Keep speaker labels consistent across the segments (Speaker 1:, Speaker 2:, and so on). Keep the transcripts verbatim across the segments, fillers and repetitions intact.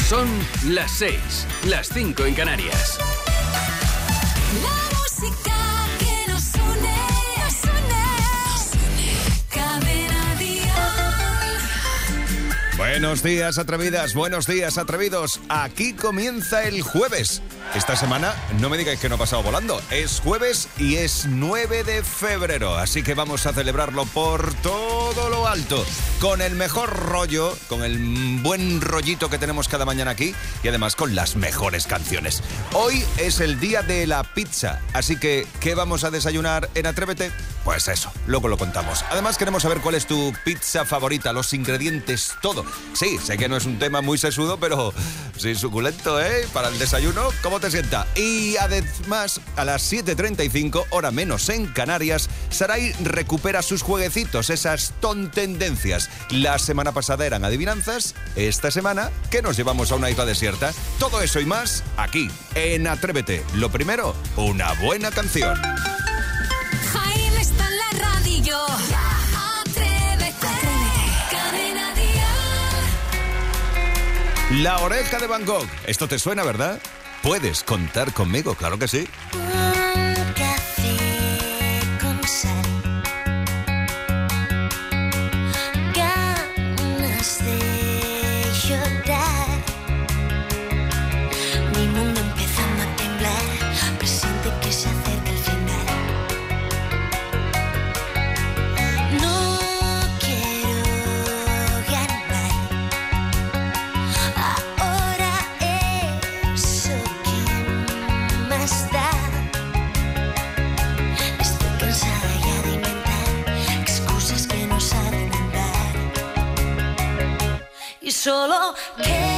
Speaker 1: Son las seis, las cinco en Canarias.
Speaker 2: La música que nos une, nos une, nos une. Cadena Dial.
Speaker 3: Buenos días, atrevidas, buenos días, atrevidos. Aquí comienza el jueves. Esta semana, no me digáis que no ha pasado volando. Es jueves y es nueve de febrero. Así que vamos a celebrarlo por todo lo alto. Con el mejor rollo, con el buen rollito que tenemos cada mañana aquí. Y además con las mejores canciones. Hoy es el día de la pizza. Así que, ¿qué vamos a desayunar en Atrévete? Pues eso, luego lo contamos. Además queremos saber cuál es tu pizza favorita, los ingredientes, todo. Sí, sé que no es un tema muy sesudo, pero sí suculento, ¿eh? Para el desayuno, ¿cómo te sienta? Y además, a las siete treinta y cinco, hora menos en Canarias, Saray recupera sus jueguecitos, esas tontendencias. La semana pasada eran adivinanzas, esta semana, ¿qué nos llevamos a una isla desierta? Todo eso y más, aquí, en Atrévete. Lo primero, una buena canción.
Speaker 2: Jaime está en la radio. Atrévete. Cadena Dial.
Speaker 3: La oreja de Van Gogh. Esto te suena, ¿verdad? Puedes contar conmigo, claro que sí.
Speaker 2: Un café con sal. Ganas de llorar. Mi mundo empezando a temblar. Presiente que se acerca el final. No quiero ganar. Ahora eso que más da. Estoy cansada ya de inventar excusas que no saben andar. Y solo quedarán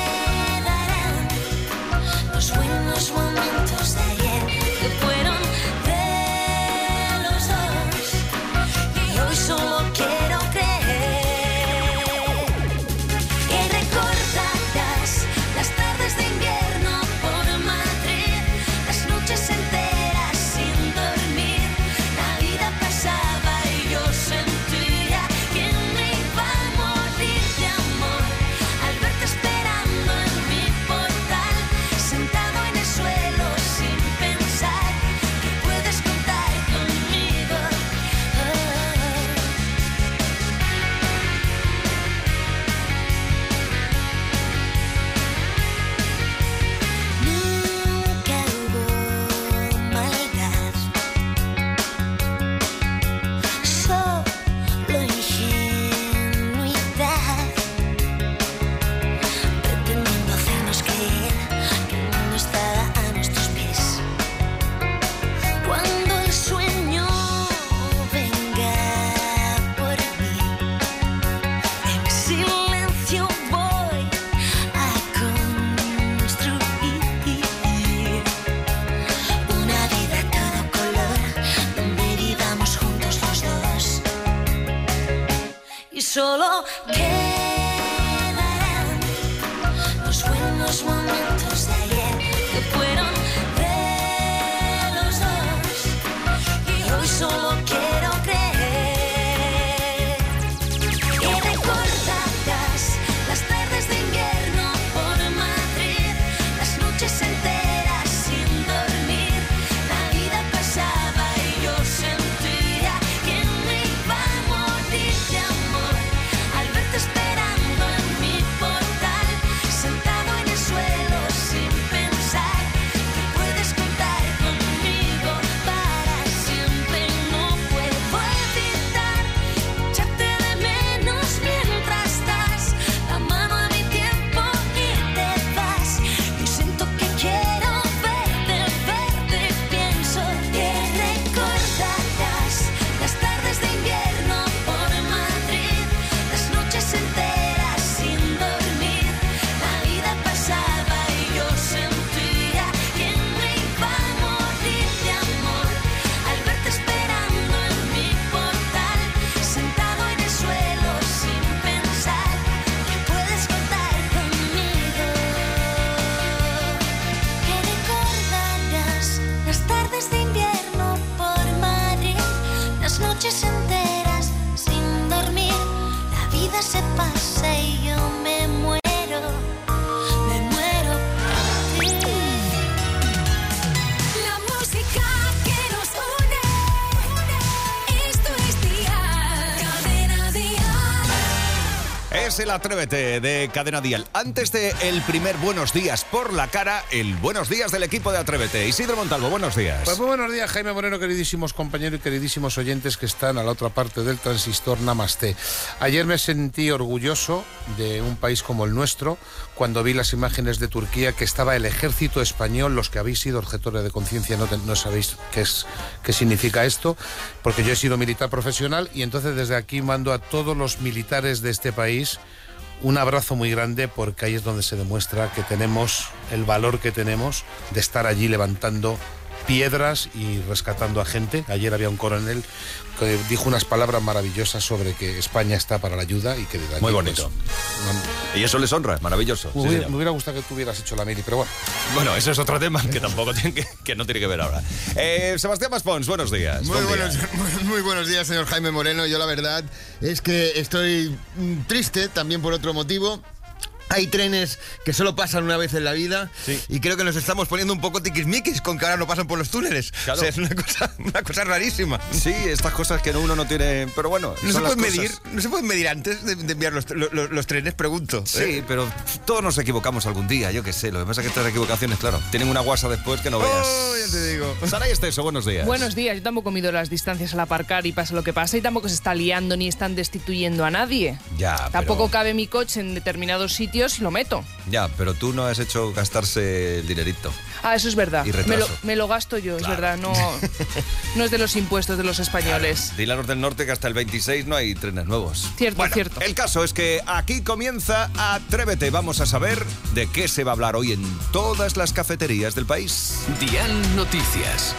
Speaker 2: los buenos momentos de ayer que fueron de los dos. Y hoy solo quiero creer que recordarás las tardes de invierno por Madrid, las noches enteras sin dormir. La vida pasaba y yo sentía que me iba a morir de amor al verte esperando
Speaker 3: es el Atrévete de Cadena Dial. Antes de el primer Buenos Días por la cara, el Buenos Días del equipo de Atrévete. Isidro Montalvo, buenos días.
Speaker 4: Pues muy buenos días, Jaime Moreno, queridísimos compañeros y queridísimos oyentes que están a la otra parte del transistor. Namaste. Ayer me sentí orgulloso de un país como el nuestro cuando vi las imágenes de Turquía, que estaba el ejército español. Los que habéis sido objetores de conciencia no, te, no sabéis qué, es, qué significa esto, porque yo he sido militar profesional y entonces desde aquí mando a todos los militares de este país un abrazo muy grande, porque ahí es donde se demuestra que tenemos el valor que tenemos de estar allí levantando piedras y rescatando a gente. Ayer había un coronel que dijo unas palabras maravillosas sobre que España está para la ayuda y que de
Speaker 3: muy bonito. Pues, y eso les honra, es maravilloso.
Speaker 4: Me,
Speaker 3: sí,
Speaker 4: hubiera, me hubiera gustado que tú hubieras hecho la mili, pero bueno.
Speaker 3: Bueno, eso es otro tema que tampoco tiene que, que no tiene que ver ahora. Eh, Sebastián Maspons, buenos días.
Speaker 5: Muy buenos, muy, muy buenos días, señor Jaime Moreno. Yo la verdad es que estoy triste también por otro motivo. Hay trenes que solo pasan una vez en la vida, sí, y creo que nos estamos poniendo un poco tiquismiquis con que ahora no pasan por los túneles. Claro. O sea, es una cosa, una cosa rarísima.
Speaker 3: Sí, estas cosas que uno no tiene... Pero bueno,
Speaker 5: no se pueden medir, no se pueden medir antes de, de enviar los, los, los trenes, pregunto.
Speaker 3: Sí,
Speaker 5: ¿eh?
Speaker 3: Pero todos nos equivocamos algún día, yo qué sé. Lo que pasa es que estas equivocaciones, claro, tienen una guasa después que no veas.
Speaker 5: Oh, ya te digo.
Speaker 3: Sara y Esteso, buenos días.
Speaker 6: Buenos días. Yo tampoco mido las distancias al aparcar y pasa lo que pasa, y tampoco se está liando ni están destituyendo a nadie.
Speaker 3: Ya,
Speaker 6: Tampoco
Speaker 3: pero...
Speaker 6: cabe mi coche en determinados sitios y lo meto.
Speaker 3: Ya, pero tú no has hecho gastarse el dinerito.
Speaker 6: Ah, eso es verdad.
Speaker 3: Y retraso.
Speaker 6: Me lo, me lo gasto yo, claro. Es verdad. No, no es de los impuestos de los españoles.
Speaker 3: Claro. Dile a los del norte que hasta el veintiséis no hay trenes nuevos.
Speaker 6: Cierto,
Speaker 3: bueno,
Speaker 6: cierto.
Speaker 3: El caso es que aquí comienza Atrévete. Vamos a saber de qué se va a hablar hoy en todas las cafeterías del país.
Speaker 1: Dial Noticias.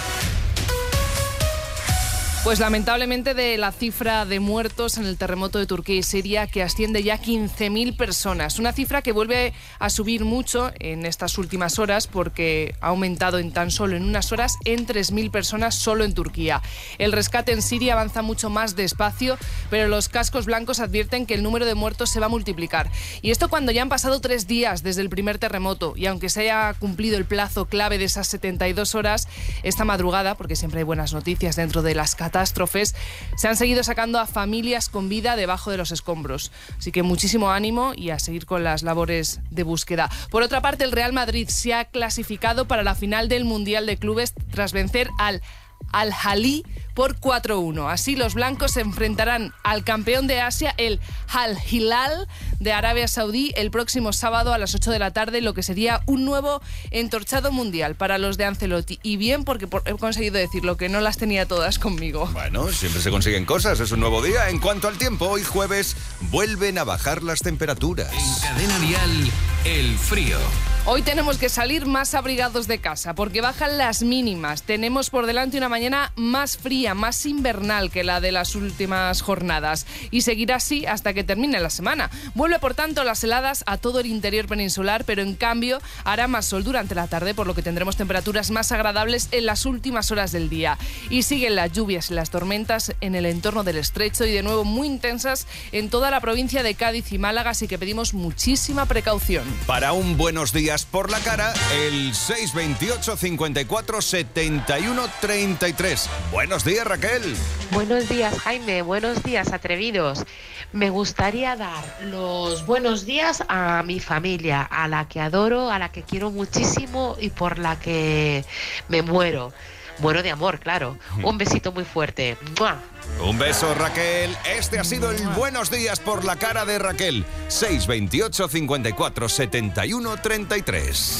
Speaker 6: Pues lamentablemente de la cifra de muertos en el terremoto de Turquía y Siria, que asciende ya a quince mil personas. Una cifra que vuelve a subir mucho en estas últimas horas, porque ha aumentado en tan solo en unas horas en tres mil personas solo en Turquía. El rescate en Siria avanza mucho más despacio, pero los cascos blancos advierten que el número de muertos se va a multiplicar. Y esto cuando ya han pasado tres días desde el primer terremoto, y aunque se haya cumplido el plazo clave de esas setenta y dos horas, esta madrugada, porque siempre hay buenas noticias dentro de las catástrofes, catástrofes, se han seguido sacando a familias con vida debajo de los escombros. Así que muchísimo ánimo y a seguir con las labores de búsqueda. Por otra parte, el Real Madrid se ha clasificado para la final del Mundial de Clubes tras vencer al Al-Ahly por cuatro uno. Así los blancos se enfrentarán al campeón de Asia, el Al-Hilal de Arabia Saudí, el próximo sábado a las ocho de la tarde, lo que sería un nuevo entorchado mundial para los de Ancelotti. Y bien, porque he conseguido decirlo, que no las tenía todas conmigo.
Speaker 3: Bueno, siempre se consiguen cosas, es un nuevo día. En cuanto al tiempo, hoy jueves vuelven a bajar las temperaturas.
Speaker 1: En Cadena Dial, el frío.
Speaker 6: Hoy tenemos que salir más abrigados de casa porque bajan las mínimas. Tenemos por delante una mañana más fría, más invernal que la de las últimas jornadas. Y seguirá así hasta que termine la semana. Vuelve, por tanto, las heladas a todo el interior peninsular, pero en cambio hará más sol durante la tarde, por lo que tendremos temperaturas más agradables en las últimas horas del día. Y siguen las lluvias y las tormentas en el entorno del estrecho y de nuevo muy intensas en toda la provincia de Cádiz y Málaga, así que pedimos muchísima precaución.
Speaker 3: Para un buenos días por la cara, el seis veintiocho, cincuenta y cuatro, setenta y uno, treinta y tres. Buenos días, Raquel.
Speaker 7: Buenos días, Jaime. Buenos días, atrevidos. Me gustaría dar los buenos días a mi familia, a la que adoro, a la que quiero muchísimo y por la que me muero. Muero de amor, claro. Un besito muy fuerte. ¡Mua!
Speaker 3: Un beso, Raquel. Este ha sido el Buenos Días por la cara de Raquel. seis veintiocho, cincuenta y cuatro, setenta y uno, treinta y tres.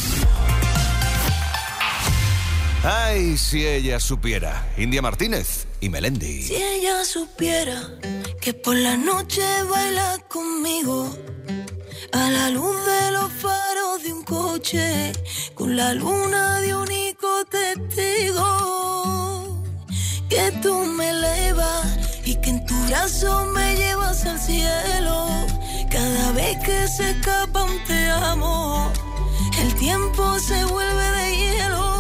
Speaker 3: Ay, si ella supiera. India Martínez y Melendi.
Speaker 2: Si ella supiera que por la noche baila conmigo a la luz de los faros de un coche, con la luna de único testigo, que tú me elevas y que en tu brazo me llevas al cielo. Cada vez que se escapa un te amo, el tiempo se vuelve de hielo.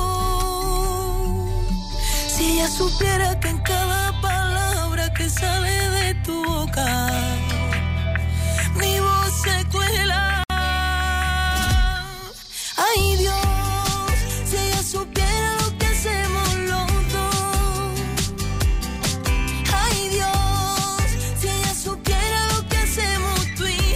Speaker 2: Si ella supiera que en cada palabra que sale de tu boca, mi voz se cuela. Ay, Dios, si ella supiera lo que hacemos los dos. Ay, Dios, si ella supiera lo que hacemos tú y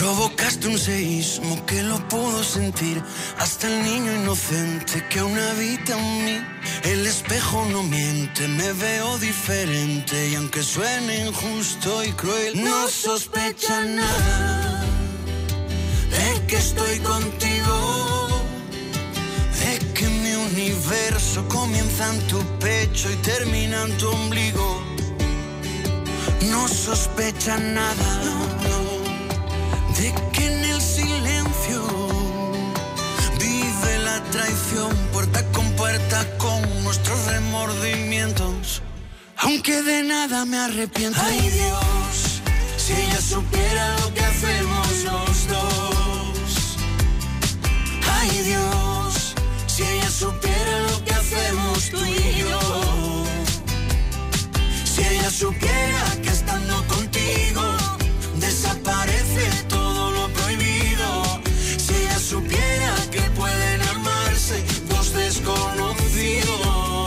Speaker 8: Provocaste un seísmo que lo pudo sentir hasta el niño inocente que aún habita en mí. El espejo no miente, me veo diferente y aunque suene injusto y cruel, no sospecha nada de que estoy contigo, de que mi universo comienza en tu pecho y termina en tu ombligo. No sospecha nada, no, de que en el silencio vive la traición, puerta con puerta con nuestros remordimientos. Aunque de nada me arrepiento. Ay Dios, si ella supiera lo que hacemos los dos. Ay Dios, si ella supiera lo que hacemos tú y yo. Si ella supiera que estando contigo desaparece todo lo prohibido. Si ella supiera que pueden amarse dos desconocidos.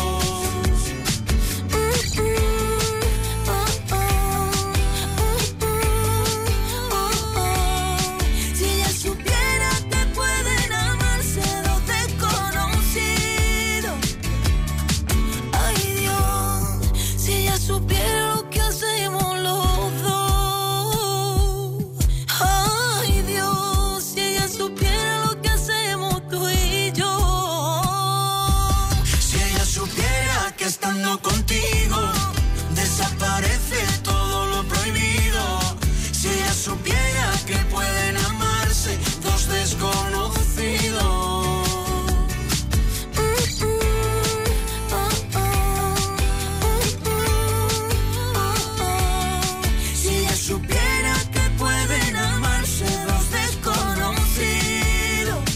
Speaker 2: Si ella supiera que pueden amarse dos desconocidos. Ay Dios, si ella supiera lo que hacemos los dos. Ay Dios, si ella supiera lo que hacemos tú y yo.
Speaker 8: Si ella supiera que estando contigo desaparece todo lo prohibido. Si ella supiera que pueden amarse dos desconocidos. Si ella supiera que pueden amarse dos desconocidos.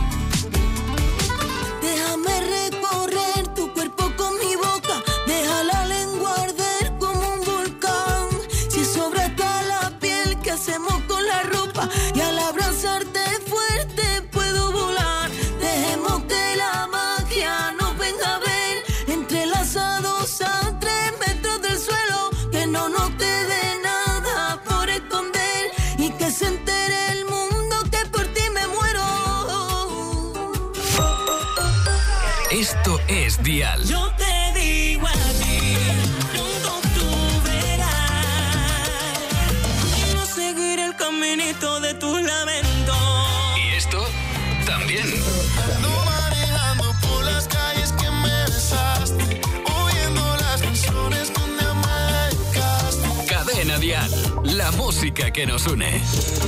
Speaker 2: Déjame recorrer tu cuerpo con mi boca. Deja la lengua arder como un volcán. Si sobra hasta la piel, ¿qué hacemos con la ropa? Y al abrazarte fuerte puedo volar. Dejemos que la magia nos venga a ver. Entrelazados a tres metros del suelo. Que no nos quede nada por esconder. Y que se entere el mundo que por ti me muero.
Speaker 1: Esto es Dial.
Speaker 2: Yo te digo a ti, pronto tú verás. No seguir el caminito de tus lamentos.
Speaker 1: Y esto también.
Speaker 9: Ando manejando por las calles que me besaste, oyendo las canciones donde amarcaste.
Speaker 1: Cadena Dial. La música que nos une.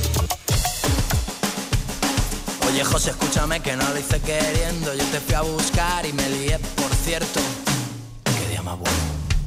Speaker 10: Oye José, escúchame que no lo hice queriendo. Yo te fui a buscar y me lié, por cierto. Qué día más bueno.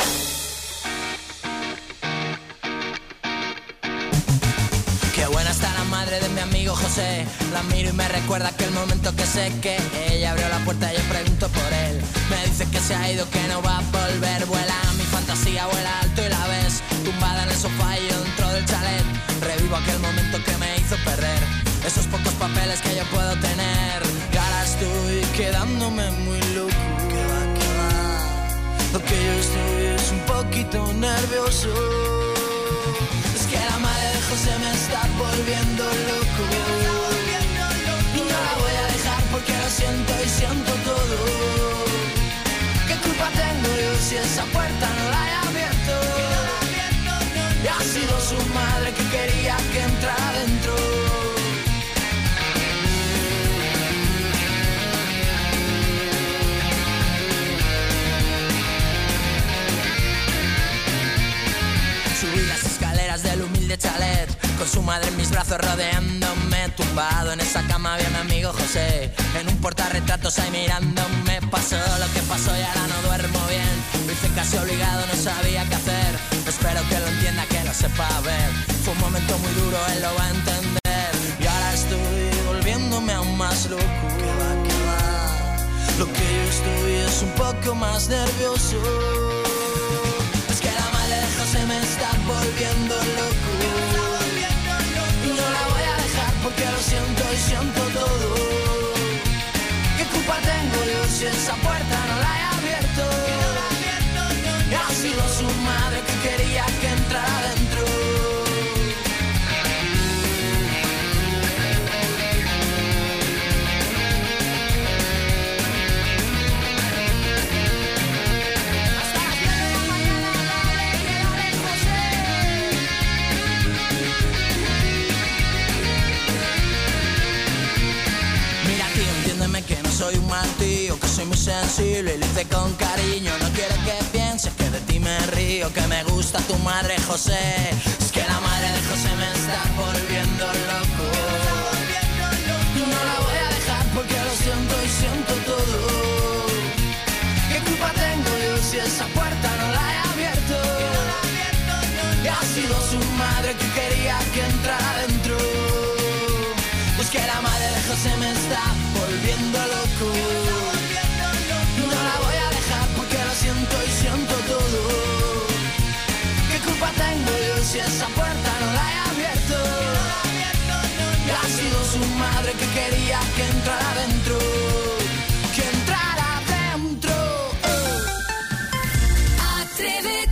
Speaker 10: Qué buena está la madre de mi amigo José. La miro y me recuerda aquel momento que sé que ella abrió la puerta y yo pregunto por él. Me dice que se ha ido, que no va a volver. Vuela mi fantasía, vuela alto y la ves tumbada en el sofá y yo dentro del chalet. Revivo aquel momento que me hizo perder esos pocos papeles que yo puedo tener. Y ahora estoy quedándome muy loco. Que va, que va. Lo que yo estoy es un poquito nervioso. Es que la madre de José me está volviendo loco. Y no la voy a dejar porque lo siento y siento todo. ¿Qué culpa tengo yo si esa puerta no la he abierto? Y ha sido su madre que quería que entrara dentro. Subí las escaleras del humilde chalet, con su madre en mis brazos rodeándome. Tumbado en esa cama había mi amigo José, en un portarretratos ahí mirándome. Pasó lo que pasó y ahora no duermo bien. Lo hice casi obligado, no sabía qué hacer. Espero que lo entienda, que lo sepa ver. Fue un momento muy duro, él lo va a entender. Y ahora estoy volviéndome aún más loco. Que va, que va. Lo que yo estoy es un poco más nervioso. Es que la madre de José me está volviendo loco. Y no la voy a dejar porque lo siento y siento todo. ¿Qué culpa tengo yo si esa puerta no la he abierto? Y ha sido su madre que quería que entrara dentro. muy sensible y lo hice con cariño. No quiero que pienses que de ti me río, que me gusta tu madre, José. Es que la madre de José me está volviendo loco. No la voy a dejar porque lo siento y siento todo. ¿Qué culpa tengo yo si esa puerta no la he abierto? Y ha sido su madre que quería que entrara dentro. Pues que la madre de José me está volviendo loco. No la voy a dejar porque lo siento y siento todo. ¿Qué culpa tengo yo si esa puerta no la he abierto? Y ha sido su madre que quería que entrara dentro. Que entrara dentro. Oh.
Speaker 2: Atrévete.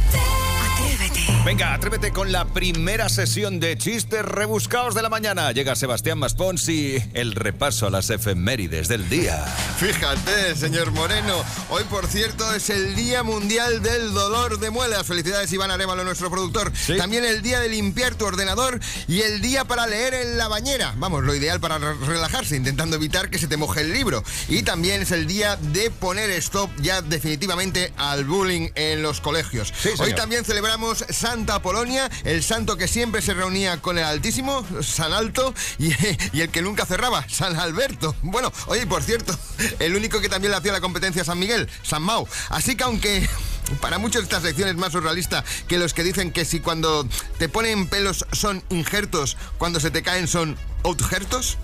Speaker 3: Venga, atrévete con la primera sesión de chistes rebuscados de la mañana. Llega Sebastián Maspons y el repaso a las efemérides del día.
Speaker 5: Fíjate, señor Moreno, hoy por cierto es el Día Mundial del Dolor de Muelas. Felicidades, Iván Arévalo, nuestro productor. ¿Sí? También el día de limpiar tu ordenador y el día para leer en la bañera. Vamos, lo ideal para re- relajarse, intentando evitar que se te moje el libro. Y también es el día de poner stop ya definitivamente al bullying en los colegios. Sí, hoy también celebramos Santa Polonia, el santo que siempre se reunía con el Altísimo, San Alto, y, y el que nunca cerraba, San Alberto. Bueno, oye, por cierto, el único que también le hacía la competencia a San Miguel, San Mau. Así que aunque para muchos esta sección es más surrealista que los que dicen que si cuando te ponen pelos son injertos, cuando se te caen son outjertos.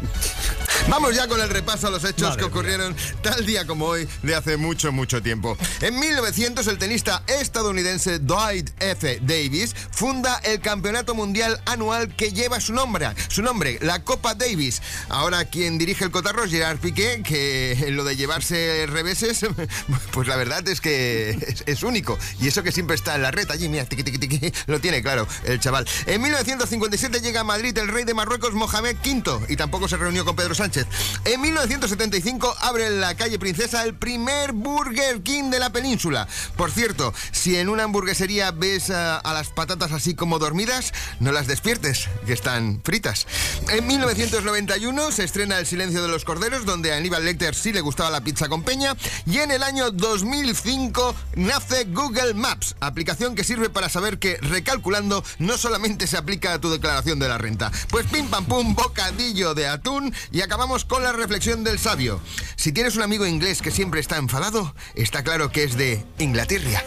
Speaker 5: Vamos ya con el repaso a los hechos Madre que ocurrieron mía. tal día como hoy de hace mucho, mucho tiempo. En mil novecientos, el tenista estadounidense Dwight F. Davis funda el campeonato mundial anual que lleva su nombre, su nombre, la Copa Davis. Ahora quien dirige el cotarro es Gerard Piqué, que en lo de llevarse reveses, pues la verdad es que es, es único. Y eso que siempre está en la red allí, mira, tiqui, tiqui, tiqui, lo tiene claro el chaval. En mil novecientos cincuenta y siete llega a Madrid el rey de Marruecos, Mohamed quinto, y tampoco se reunió con Pedro Sánchez. En mil novecientos setenta y cinco abre en la calle Princesa el primer Burger King de la península. Por cierto, si en una hamburguesería ves a, a las patatas así como dormidas, no las despiertes, que están fritas. En mil novecientos noventa y uno se estrena El silencio de los corderos, donde a Aníbal Lecter sí le gustaba la pizza con peña. Y en el año dos mil cinco nace Google Maps, aplicación que sirve para saber que recalculando no solamente se aplica a tu declaración de la renta. Pues pim pam pum, bocadillo de atún, y acabamos con la reflexión del sabio. Si tienes un amigo inglés que siempre está enfadado, está claro que es de Inglaterra.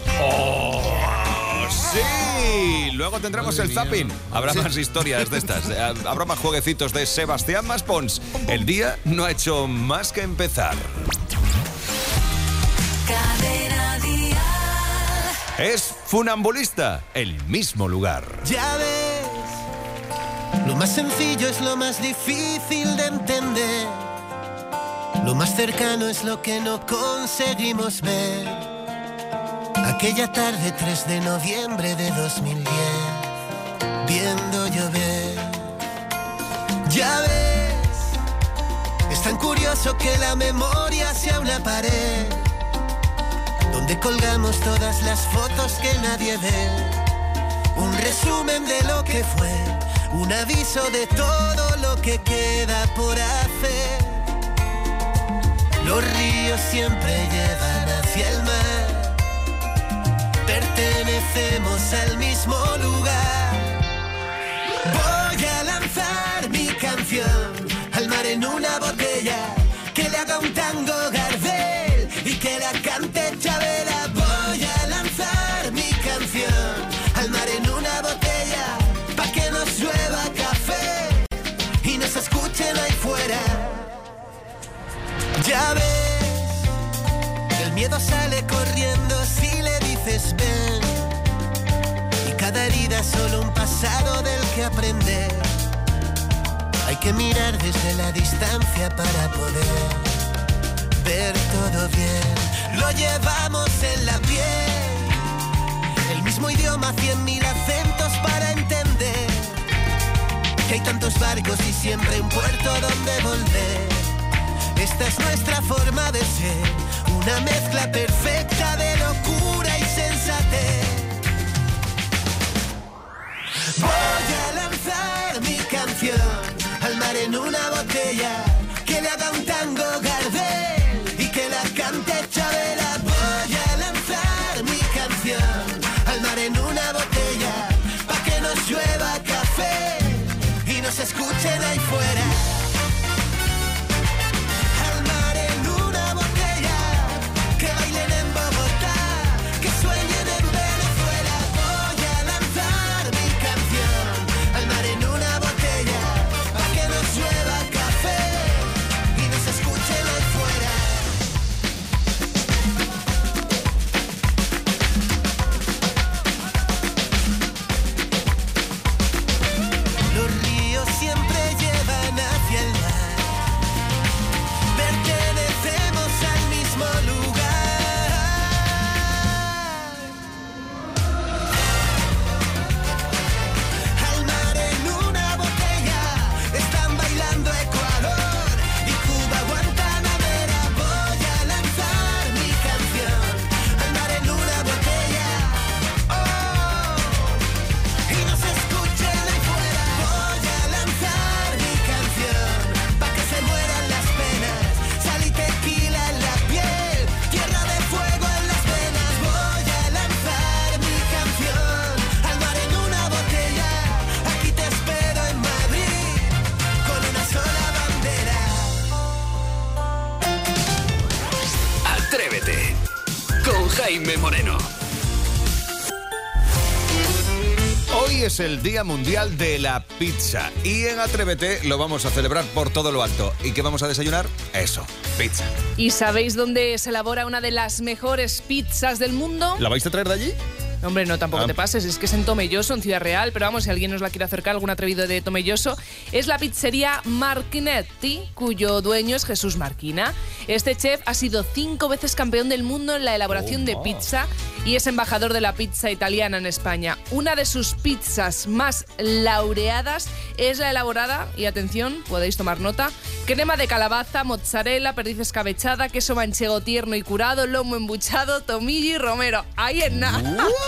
Speaker 3: ¡Oh! ¡Sí! Luego tendremos Madre el zapping. Mía. Habrá sí. más historias de estas. Habrá más jueguecitos de Sebastián Maspons. El día no ha hecho más que empezar.
Speaker 2: Cadena Dial.
Speaker 3: Es Funambulista, el mismo lugar.
Speaker 11: Ya ves, lo más sencillo es lo más difícil de entender. Lo más cercano es lo que no conseguimos ver. Aquella tarde tres de noviembre de dos mil diez, viendo llover. Ya ves, es tan curioso que la memoria sea una pared donde colgamos todas las fotos que nadie ve. Un resumen de lo que fue, un aviso de todo lo que queda por hacer. Los ríos siempre llevan hacia el mar, pertenecemos al mismo lugar. Voy a lanzar mi canción al mar en una botella, que le haga un tango Gardel y que la cante Chavela. Voy a lanzar mi canción al mar en una botella, pa' que nos llueva café y nos escuchen ahí fuera. Ya ves, el miedo sale corriendo si le dices ven, y cada herida es solo un pasado del que aprender. Hay que mirar desde la distancia para poder ver todo bien. Lo llevamos en la piel, el mismo idioma, cien mil acentos para entender que hay tantos barcos y siempre un puerto donde volver. Esta es nuestra forma de ser, una mezcla perfecta de locura y sensatez. Voy a lanzar mi canción al mar en una botella, que le haga un tango Gardel y que la nos escuchen ahí fuera. Al mar en una botella, que bailen en Bogotá, que sueñen en Venezuela. Voy a lanzar mi canción al mar en una botella, para que nos llueva café y nos escuchen ahí fuera. Los ríos siempre llevan hacia el mar. Pertenecemos al mismo lugar. Al mar en una botella están bailando Ecuador y Cuba, Guantanamera. Voy a lanzar mi canción al mar en una botella. Oh, y nos escuchen ahí fuera. Voy a lanzar mi canción pa' que se mueran las penas. Sal y tequila en la piel, tierra de fuego en las venas. Voy a lanzar mi canción al mar en una botella. Aquí te espero en Madrid con una sola bandera.
Speaker 1: Atrévete con Jaime Moreno.
Speaker 3: Hoy es el Día Mundial de la Pizza y en Atrévete lo vamos a celebrar por todo lo alto. ¿Y qué vamos a desayunar? Eso, pizza.
Speaker 6: ¿Y sabéis dónde se elabora una de las mejores pizzas del mundo?
Speaker 3: ¿La vais a traer de allí?
Speaker 6: Hombre, no, tampoco
Speaker 3: Ah.
Speaker 6: te pases, es que es en Tomelloso, en Ciudad Real, pero vamos, si alguien nos la quiere acercar, algún atrevido de Tomelloso, es la pizzería Marchinetti, cuyo dueño es Jesús Marquina. Este chef ha sido cinco veces campeón del mundo en la elaboración de pizza y es embajador de la pizza italiana en España. Una de sus pizzas más laureadas es la elaborada, y atención, podéis tomar nota, crema de calabaza, mozzarella, perdiz escabechada, queso manchego tierno y curado, lomo embuchado, tomillo y romero. Ahí en nada.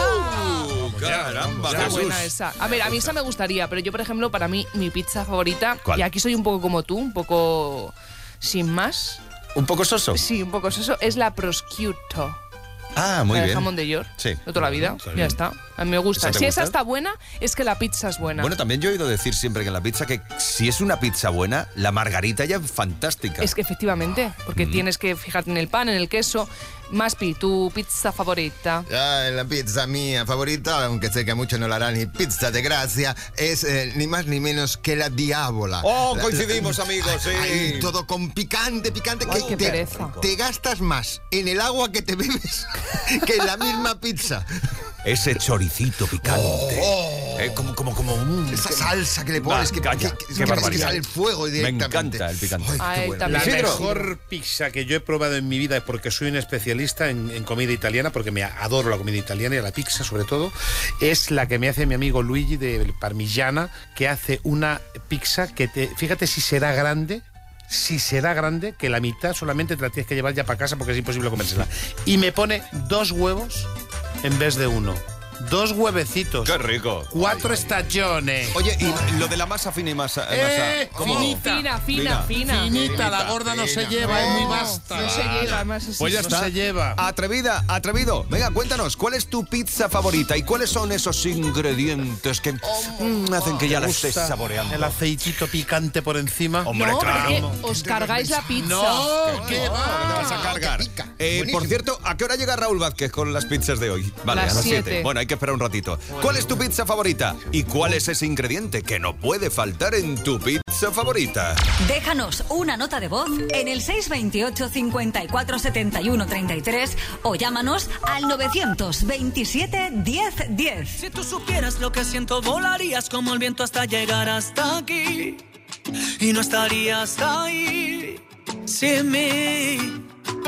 Speaker 3: Uh, caramba,
Speaker 6: Está
Speaker 3: Jesús.
Speaker 6: buena esa. A ver, a mí esa me gustaría, pero yo, por ejemplo, para mí, mi pizza favorita,
Speaker 3: ¿Cuál?
Speaker 6: y aquí soy un poco como tú, un poco sin más.
Speaker 3: ¿Un poco soso?
Speaker 6: Sí, un poco eso, es la prosciutto.
Speaker 3: Ah, muy
Speaker 6: la de
Speaker 3: bien.
Speaker 6: jamón de York.
Speaker 3: Sí.
Speaker 6: De toda la vida.
Speaker 3: Está
Speaker 6: Ya
Speaker 3: bien.
Speaker 6: está. A mí me gusta.
Speaker 3: ¿Esa te
Speaker 6: Si
Speaker 3: gusta?
Speaker 6: esa está buena, es que la pizza es buena.
Speaker 3: Bueno, también yo he oído decir siempre que en la pizza que si es una pizza buena, la margarita ya es fantástica.
Speaker 6: Es que efectivamente, porque
Speaker 3: Mm.
Speaker 6: tienes que fijarte en el pan, en el queso. Maspi, tu pizza favorita.
Speaker 5: Ya, la pizza mía favorita, aunque sé que a muchos no la harán, ni pizza de gracia, es eh, ni más ni menos que la diábola.
Speaker 3: Oh,
Speaker 5: La-
Speaker 3: coincidimos, amigos, sí.
Speaker 5: Ay, todo con picante, picante,
Speaker 6: Ay,
Speaker 5: que
Speaker 6: qué
Speaker 5: te,
Speaker 6: pereza.
Speaker 5: te gastas más en el agua que te bebes que en la misma pizza.
Speaker 3: Ese choricito picante. Eh, como, como, como un...
Speaker 5: Esa salsa que le pones,
Speaker 3: Va,
Speaker 5: que,
Speaker 3: calla,
Speaker 5: que- que-
Speaker 3: qué
Speaker 5: que
Speaker 3: barbaridad.
Speaker 5: sale el fuego
Speaker 3: Me
Speaker 5: directamente.
Speaker 3: encanta el picante.
Speaker 5: Ay, qué
Speaker 6: Ay,
Speaker 5: bueno.
Speaker 6: también.
Speaker 4: La
Speaker 3: Isidro.
Speaker 4: mejor pizza que yo he probado en mi vida, porque soy un especialista en, en comida italiana, porque me adoro la comida italiana y la pizza sobre todo, es la que me hace mi amigo Luigi de Parmigiana, que hace una pizza que te, fíjate si será grande, si será grande, que la mitad solamente te la tienes que llevar ya para casa porque es imposible comérsela. Y me pone dos huevos en vez de uno. Dos huevecitos.
Speaker 3: ¡Qué rico!
Speaker 4: Cuatro estaciones.
Speaker 3: Oye, y lo de la masa fina y masa...
Speaker 4: Eh,
Speaker 3: masa ¿cómo?
Speaker 4: finita.
Speaker 6: Fina, fina, fina.
Speaker 4: Finita, la gorda no se lleva, es muy vasta.
Speaker 6: No se lleva, además es
Speaker 3: Pues ya
Speaker 4: No
Speaker 3: está.
Speaker 4: se lleva.
Speaker 3: Atrevida, atrevido. Venga, cuéntanos, ¿cuál es tu pizza favorita y cuáles son esos ingredientes que mm, hacen que ya la estés
Speaker 4: Gusta
Speaker 3: saboreando?
Speaker 4: El aceitito picante por encima.
Speaker 3: Hombre,
Speaker 6: No,
Speaker 3: claro.
Speaker 6: porque os cargáis la pizza.
Speaker 4: No,
Speaker 3: ¿Qué
Speaker 4: ¿qué
Speaker 3: va?
Speaker 4: va?
Speaker 3: ¿Qué te vas a cargar?
Speaker 5: que pica.
Speaker 3: Eh, por
Speaker 5: Buenísimo.
Speaker 3: cierto, ¿a qué hora llega Raúl Vázquez con las pizzas de hoy? Vale,
Speaker 6: Las
Speaker 3: a las
Speaker 6: siete.
Speaker 3: siete. Bueno, hay que esperar un ratito. ¿Cuál es tu pizza favorita? ¿Y cuál es ese ingrediente que no puede faltar en tu pizza favorita?
Speaker 12: Déjanos una nota de voz en el seis veintiocho, cincuenta y cuatro, setenta y uno, treinta y tres o llámanos al novecientos veintisiete, diez, diez.
Speaker 10: Si tú supieras lo que siento, volarías como el viento hasta llegar hasta aquí. Y no estarías ahí sin mí.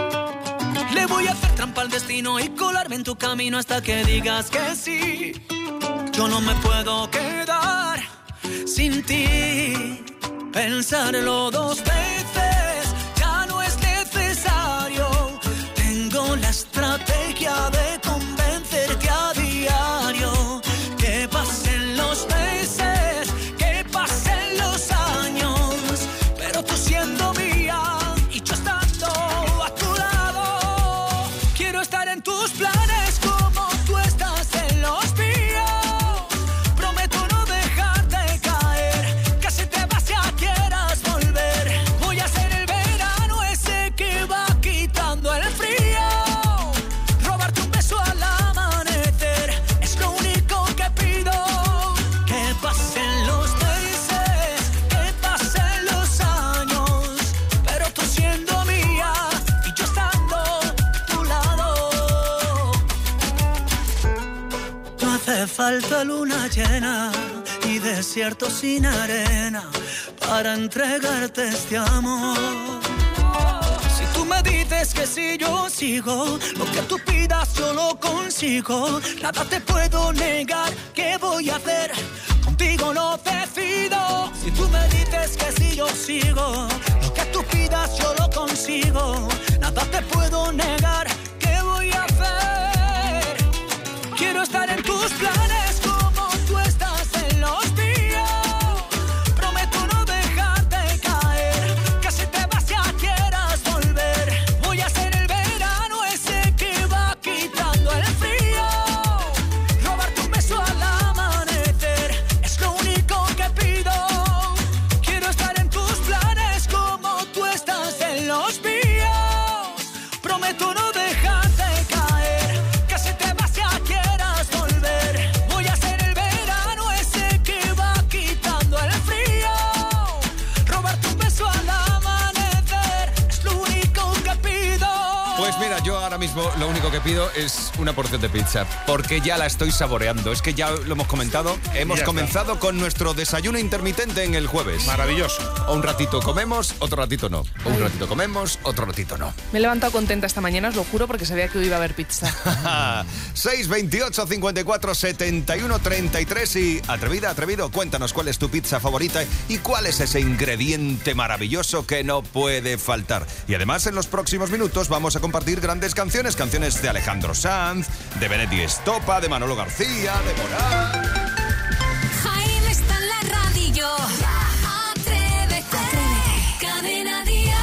Speaker 10: Le voy a hacer trampa al destino y colarme en tu camino hasta que digas que sí. Yo no me puedo quedar sin ti. Pensarlo dos veces ya no es necesario. Tengo la estrategia de convencerte a diario. Que pasen los meses, que pasen los años, pero tú siendo mía y yo estando a tu lado. Quiero estar en tus planes como tú estás en los míos. Prometo no dejarte caer, casi te
Speaker 13: falta luna llena y desierto sin arena para entregarte este amor. Si tú me dices que si yo sigo, lo que tú pidas yo lo consigo. Nada te puedo negar, ¿qué voy a hacer? Contigo no decido. Si tú me dices que si yo sigo, lo que tú pidas yo lo consigo. Nada te puedo negar, ¿qué voy a hacer? Quiero estar en tus planes como tú estás en los míos. Prometo no dejarte caer, que si te vas ya quieras volver. Voy a ser el verano ese que va quitando el frío. Robarte un beso al amanecer es lo único que pido. Quiero estar en tus planes como tú estás en los míos. Prometo no dejarte caer, que si te vas ya quieras volver. Voy a ser el verano ese que va quitando el frío. Robarte un beso al amanecer es lo único que pido.
Speaker 3: Pues mira, yo ahora mismo lo único que pido es una porción de pizza, porque ya la estoy saboreando. Es que ya lo hemos comentado, hemos
Speaker 4: Ya
Speaker 3: comenzado
Speaker 4: está.
Speaker 3: con nuestro desayuno intermitente en el jueves.
Speaker 4: Maravilloso.
Speaker 3: O un ratito comemos, otro ratito no. O un ratito comemos, otro ratito no.
Speaker 6: Me he levantado contenta esta mañana, os lo juro, porque sabía que hoy iba a haber pizza.
Speaker 3: seis veintiocho cincuenta y cuatro setenta y uno treinta y tres y atrevida, atrevido, cuéntanos cuál es tu pizza favorita y cuál es ese ingrediente maravilloso que no puede faltar. Y además en los próximos minutos vamos a compartir grandes canciones, canciones de Alejandro Sanz, de Benetti Estopa, de Manolo García, de Moral.
Speaker 12: Jaime está en la radio. Atrévete. Cadena Dial.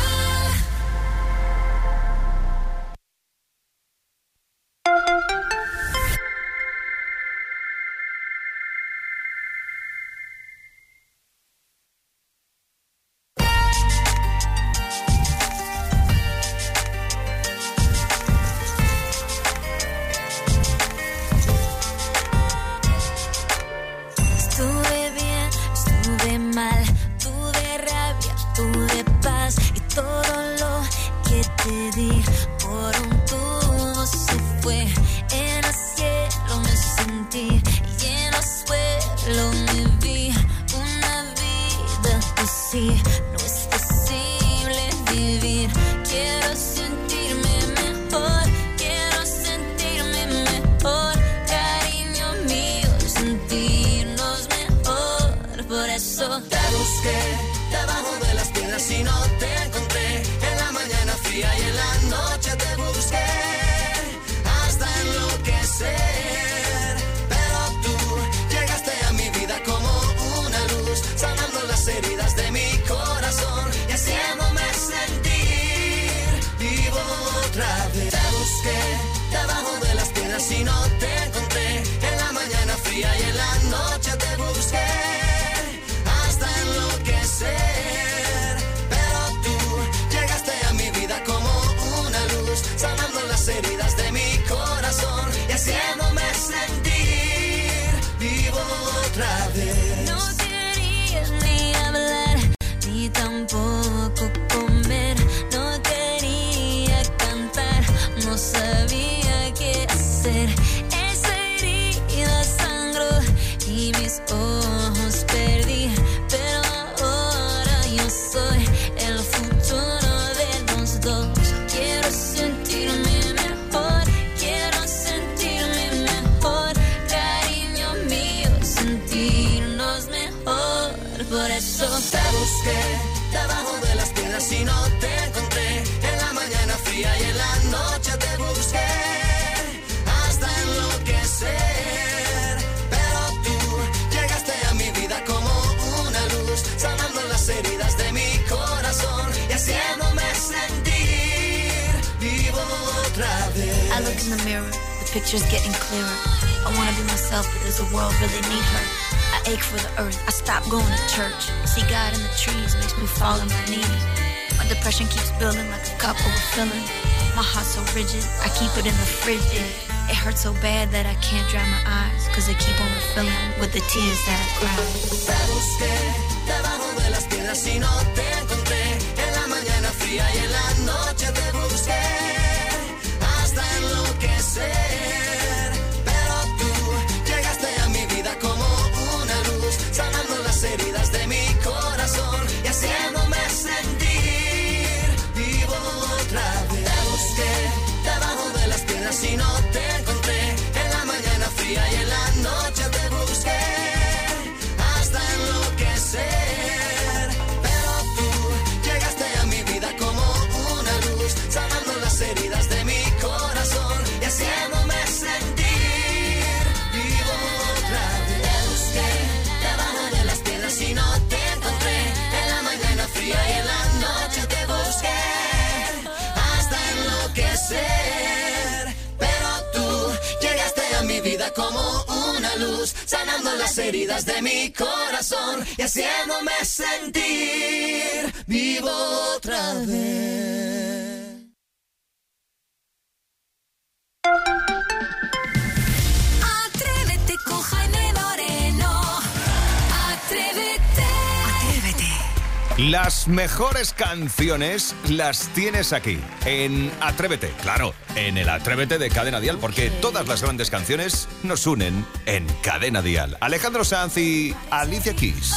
Speaker 2: Estuve bien, estuve mal, tuve rabia, tuve paz y todo lo que te di por un tubo se fue. En el cielo me sentí y en el suelo me vi. Una vida así no es posible vivir. Quiero sentirme mejor, quiero sentirme mejor, cariño mío, sentirnos mejor. Por eso
Speaker 8: Te busqué debajo de las piedras y no te encontré. En la mañana fría y en la noche te busqué hasta enloquecer. Pero tú llegaste a mi vida como una luz, sanando las heridas de mi corazón y haciéndome sentir vivo otra vez. Te busqué debajo de las piedras y no te encontré. En la mañana fría y en la noche te busqué hasta enloquecer. Pero tú llegaste a mi vida como una luz, sanando las heridas de mi corazón y haciéndome sentir vivo otra vez.
Speaker 2: no querías ni hablar, ni tampoco comer. No quería cantar, no sabía qué hacer. Esa herida sangró y mis ojos perdí. Pero ahora yo soy el futuro de los dos. Quiero sentirme mejor, quiero sentirme mejor, cariño mío, sentirnos mejor. Por eso
Speaker 8: Te busqué debajo de las piedras y no te encontré. En la mañana fría y en la noche te busqué hasta enloquecer. Pero tú llegaste a mi vida como una luz, sanando las heridas de mi corazón y haciéndome sentir vivo otra vez.
Speaker 2: I look in the mirror, the picture's getting clearer. I wanna be myself, but does the world really need her? I ache for the earth, I stop going to church. See God in the trees, makes me fall on my knees. My depression keeps building like a cup overfilling. My heart's so rigid, I keep it in the fridge. It hurts so bad that I can't dry my eyes, cause they keep on refilling with the tears that I cry.
Speaker 8: Te busqué debajo de las piedras y no te encontré. En la mañana fría y en la noche te busqué hasta enloquecer. Pero tú llegaste a mi una luz, sanando las heridas de mi corazón y haciéndome sentir vivo otra vez.
Speaker 2: Atrévete con Jaime Moreno. Atrévete.
Speaker 3: Las mejores canciones las tienes aquí, en Atrévete. Claro, en el Atrévete de Cadena Dial, porque todas las grandes canciones nos unen en Cadena Dial. Alejandro Sanz y Alicia Keys.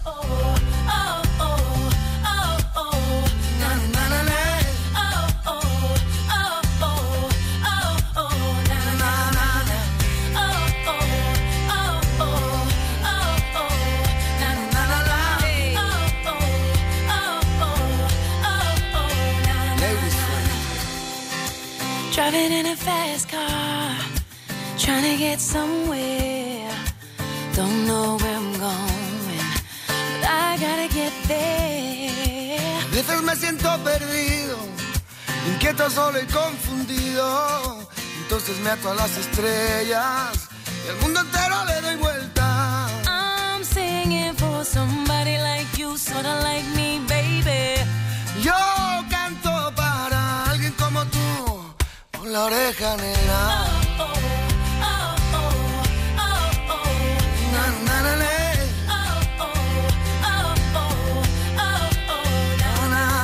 Speaker 2: Driving in a fast car, trying to get somewhere. Don't know where I'm going, but I gotta get there.
Speaker 14: A veces me siento perdido, inquieto, solo y confundido. Entonces me ato a las estrellas y al mundo entero le doy vuelta.
Speaker 2: I'm singing for somebody like you, sorta like me, baby.
Speaker 14: Yo canto para alguien como tú, con la oreja negra.
Speaker 2: Oh, oh, oh, oh, oh, oh.
Speaker 14: Na, na, na, na.
Speaker 2: Oh, oh, oh, oh, oh, oh,
Speaker 14: na,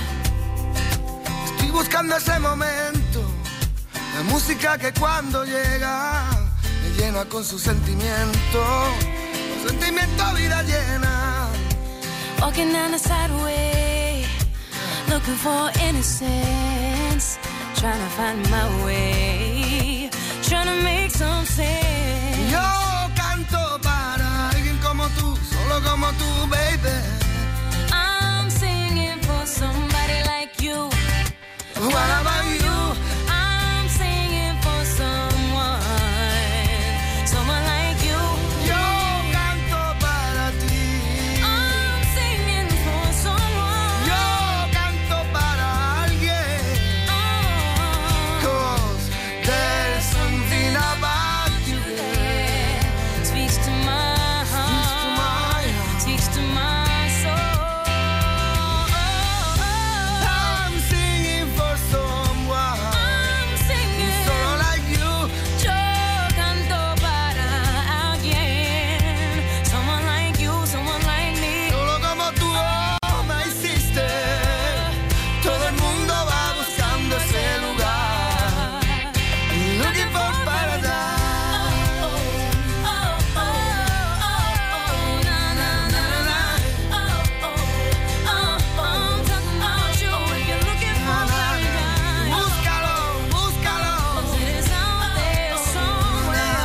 Speaker 14: na. Estoy buscando ese momento, la música que cuando llega me llena con su sentimiento, su sentimiento vida llena.
Speaker 2: Walking down the sideway, looking for innocence, trying to find my way, trying to make some sense.
Speaker 14: Yo canto para alguien como tú, solo como tú, baby.
Speaker 2: I'm singing for somebody like you.
Speaker 14: What about you?
Speaker 2: I'm singing for someone, someone like you.
Speaker 14: Yo canto para ti.
Speaker 2: I'm singing for someone.
Speaker 14: Yo canto para alguien.
Speaker 2: Oh,
Speaker 14: 'Cause there's something about you,
Speaker 2: yeah. Speaks to my heart, speaks to my soul.
Speaker 14: I'm singing for someone.
Speaker 2: I'm singing.
Speaker 14: Solo like you.
Speaker 2: Yo canto para alguien, someone like you, someone like me.
Speaker 14: Solo como tú, oh, my sister. Todo el mundo va buscando ese lugar. Looking for paradise.
Speaker 2: Oh, oh, oh, oh, na, na, na, na. Oh, oh, oh, oh, I'm talking about you. If you're looking for paradise,
Speaker 14: Búscalo, búscalo.
Speaker 2: 'cause it is out there somewhere.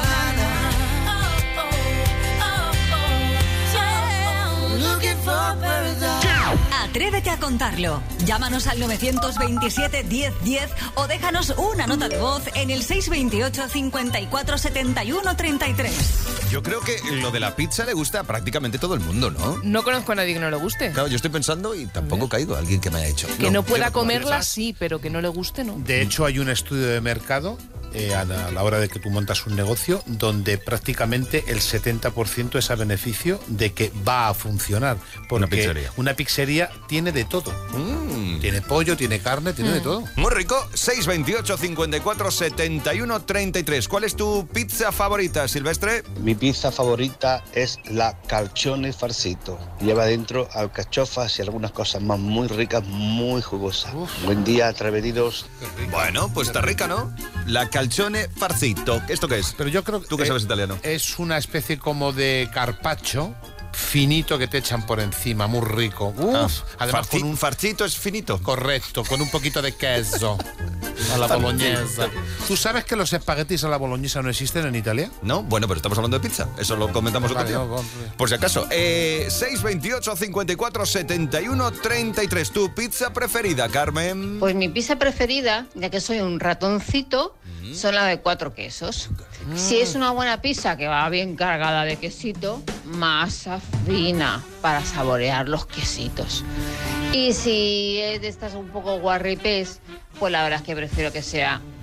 Speaker 2: Oh, oh, oh, oh, yeah, I'm looking for paradise.
Speaker 12: Atrévete a contarlo. Llámanos al nueve veintisiete, diez, diez o déjanos una nota de voz en el seis veintiocho, cincuenta y cuatro, setenta y uno, treinta y tres.
Speaker 3: Yo creo que lo de la pizza le gusta a prácticamente todo el mundo, ¿no?
Speaker 6: No conozco a nadie que no le guste.
Speaker 3: Claro, yo estoy pensando y tampoco he caído alguien que me haya hecho.
Speaker 6: Que no pueda
Speaker 3: yo
Speaker 6: comerla,
Speaker 3: pizzas.
Speaker 6: sí, pero que no le guste, ¿no?
Speaker 4: De hecho, hay un estudio de mercado eh, a, la, a la hora de que tú montas un negocio donde prácticamente el setenta por ciento es a beneficio de que va a funcionar. Porque
Speaker 3: Una pizzería.
Speaker 4: una pizzería tiene de todo.
Speaker 3: Mm.
Speaker 4: Tiene pollo, tiene carne, tiene de todo.
Speaker 3: Muy rico, seis veintiocho, cincuenta y cuatro, setenta y uno, treinta y tres. ¿Cuál es tu pizza favorita, Silvestre?
Speaker 15: Mi pizza favorita es la calzone farcito. Lleva dentro alcachofas y algunas cosas más muy ricas, muy jugosas. Buen día, atrevidos.
Speaker 3: Bueno, pues está rica, ¿no? La calzone farcito. ¿Esto qué es?
Speaker 4: Pero yo creo que
Speaker 3: Tú que sabes italiano.
Speaker 4: es una especie como de carpaccio finito que te echan por encima, muy rico. Uf,
Speaker 3: Ah,
Speaker 4: además
Speaker 3: farci-
Speaker 4: con un
Speaker 3: farcito es finito.
Speaker 4: correcto, con un poquito de queso a la boloñesa. ¿Tú sabes que los espaguetis a la boloñesa no existen en Italia?
Speaker 3: No, bueno, pero estamos hablando de pizza. Eso lo comentamos otro
Speaker 4: Vale,
Speaker 3: día.
Speaker 4: no, no.
Speaker 3: Por si acaso. Eh, seis veintiocho, cincuenta y cuatro, setenta y uno, treinta y tres. ¿Tu pizza preferida, Carmen?
Speaker 16: Pues mi pizza preferida, ya que soy un ratoncito, son las de cuatro quesos. Si es una buena pizza que va bien cargada de quesito, masa fina para saborear los quesitos. Y si es de estas un poco guarripés, pues la verdad es que prefiero que sea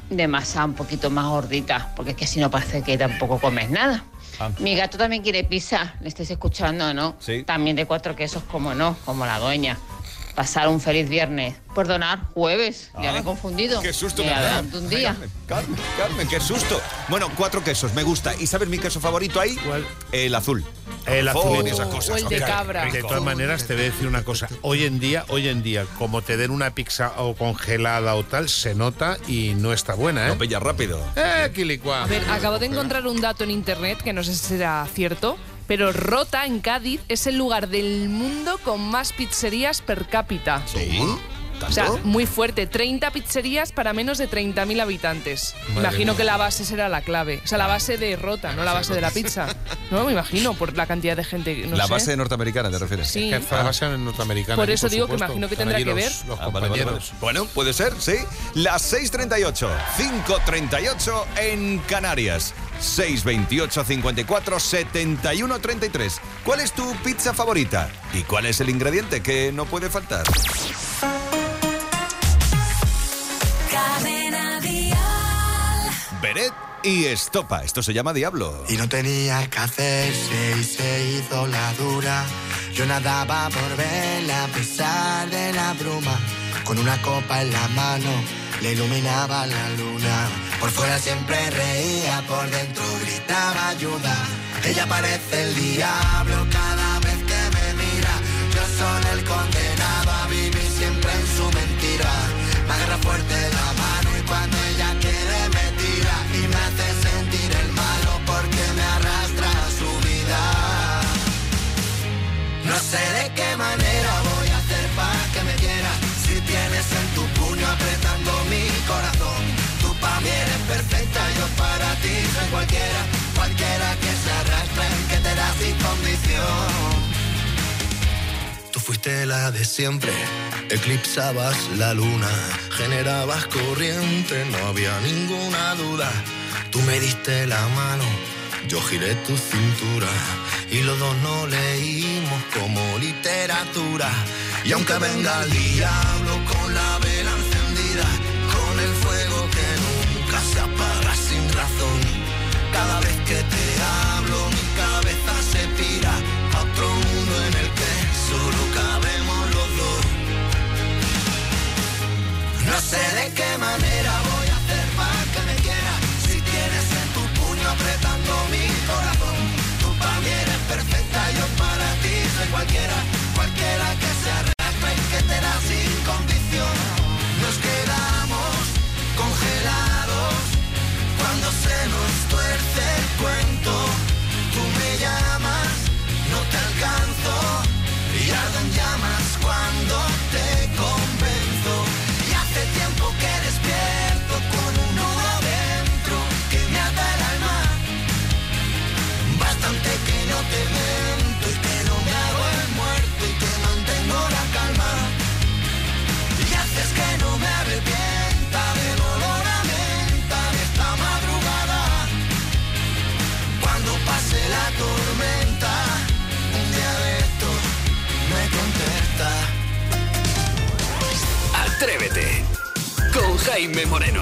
Speaker 16: de masa un poquito más gordita, porque es que si no parece que tampoco comes nada.
Speaker 3: Ah.
Speaker 16: Mi gato también quiere pizza, le estáis escuchando, ¿no?
Speaker 3: Sí.
Speaker 16: También de cuatro quesos, como no, como la dueña. Pasar un feliz viernes. Perdonar, jueves, ya
Speaker 3: Ah,
Speaker 16: me he confundido.
Speaker 3: Qué susto
Speaker 16: me
Speaker 3: me da.
Speaker 16: adelanto un día.
Speaker 3: Carmen, Carmen, Carmen, qué susto. Bueno, cuatro quesos, me gusta. ¿Y sabes mi queso favorito ahí?
Speaker 4: ¿Cuál?
Speaker 3: El azul.
Speaker 4: El
Speaker 3: Fofo
Speaker 4: azul.
Speaker 3: y esas cosas.
Speaker 6: O el de
Speaker 3: Qué
Speaker 6: cabra.
Speaker 3: rico.
Speaker 4: De todas maneras, te voy a decir una cosa. Hoy en día, hoy en día, como te den una pizza o congelada o tal, se nota y no está buena, ¿eh?
Speaker 3: Lo pillas rápido.
Speaker 4: ¡Eh, quilicua!
Speaker 6: A ver, acabo de encontrar un dato en internet que no sé si será cierto, pero Rota, en Cádiz, es el lugar del mundo con más pizzerías per cápita.
Speaker 3: ¿Sí?
Speaker 6: O sea, muy fuerte. treinta pizzerías para menos de treinta mil habitantes.
Speaker 4: Madre
Speaker 6: imagino
Speaker 4: mía.
Speaker 6: que la base será la clave. O sea, la base de Rota, no la base de la pizza. No, me imagino, por la cantidad de gente. No
Speaker 3: la
Speaker 6: sé.
Speaker 3: base norteamericana, ¿te refieres?
Speaker 6: Sí.
Speaker 4: Que la base norteamericana.
Speaker 6: Por
Speaker 4: aquí,
Speaker 6: eso digo que
Speaker 4: supuesto.
Speaker 6: imagino que
Speaker 4: Están
Speaker 6: tendrá
Speaker 4: allí
Speaker 6: que
Speaker 4: los-
Speaker 6: ver.
Speaker 4: Los
Speaker 3: Ah, vale, vale,
Speaker 4: compañeros.
Speaker 3: vale. Bueno, puede ser, sí. Las seis treinta y ocho, cinco treinta y ocho en Canarias. seis veintiocho, cincuenta y cuatro, setenta y uno, treinta y tres. ¿Cuál es tu pizza favorita? ¿Y cuál es el ingrediente que no puede faltar?
Speaker 2: Cadena Dial.
Speaker 3: Beret y Estopa. Esto se llama Diablo.
Speaker 17: Y no tenía que hacerse y se hizo la dura. Yo nadaba por verla a pesar de la bruma. Con una copa en la mano le iluminaba la luna. Por fuera siempre reía, por dentro gritaba ayuda. Ella parece el diablo cada vez que me mira. Yo soy el condenado a vivir siempre en su mentira. Me agarra fuerte la mano y cuando ella quiere me tira. Y me hace sentir el malo porque me arrastra a su vida. No sé de qué manera voy a hacer para que me quiera. Si tienes en tu puño apretando mi corazón. Tú pa' mí eres perfecta, yo para ti soy cualquiera. Cualquiera que se arrastra en que te da sin condición. Tú fuiste la de siempre, eclipsabas la luna, generabas corriente, no había ninguna duda. Tú me diste la mano, yo giré tu cintura y los dos no leímos como literatura. Y aunque venga el diablo con la vela encendida, con el fuego que nunca se apaga sin razón, cada vez que te hablo mi cabeza se pira a otro mundo en el que solo cabemos los dos. No sé de qué manera voy a hacer para que me quieras. Si tienes en tu puño apretando mi corazón. Tú para mí eres perfecta, yo para ti soy cualquiera. Cualquiera que se arrastre y que te da sin condición. Nos quedamos congelados cuando se nos tuerce el cuento. Tú me llamas, no te alcanzo y ardo en llamas cuando te convenzo. Y hace tiempo que despierto con un nudo dentro que me ata el alma. Bastante que no te miento y que no me hago el muerto y que mantengo la calma. Y haces que no me arrepienta del olor a menta de esta madrugada. Cuando pase la tormenta, un día de estos me contesta.
Speaker 1: Atrévete con Jaime Moreno.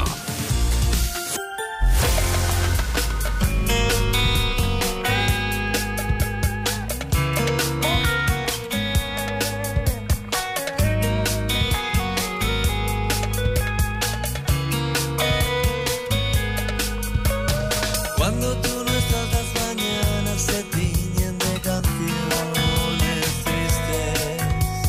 Speaker 8: Cuando tú no estás, las mañanas se tiñen de canciones tristes.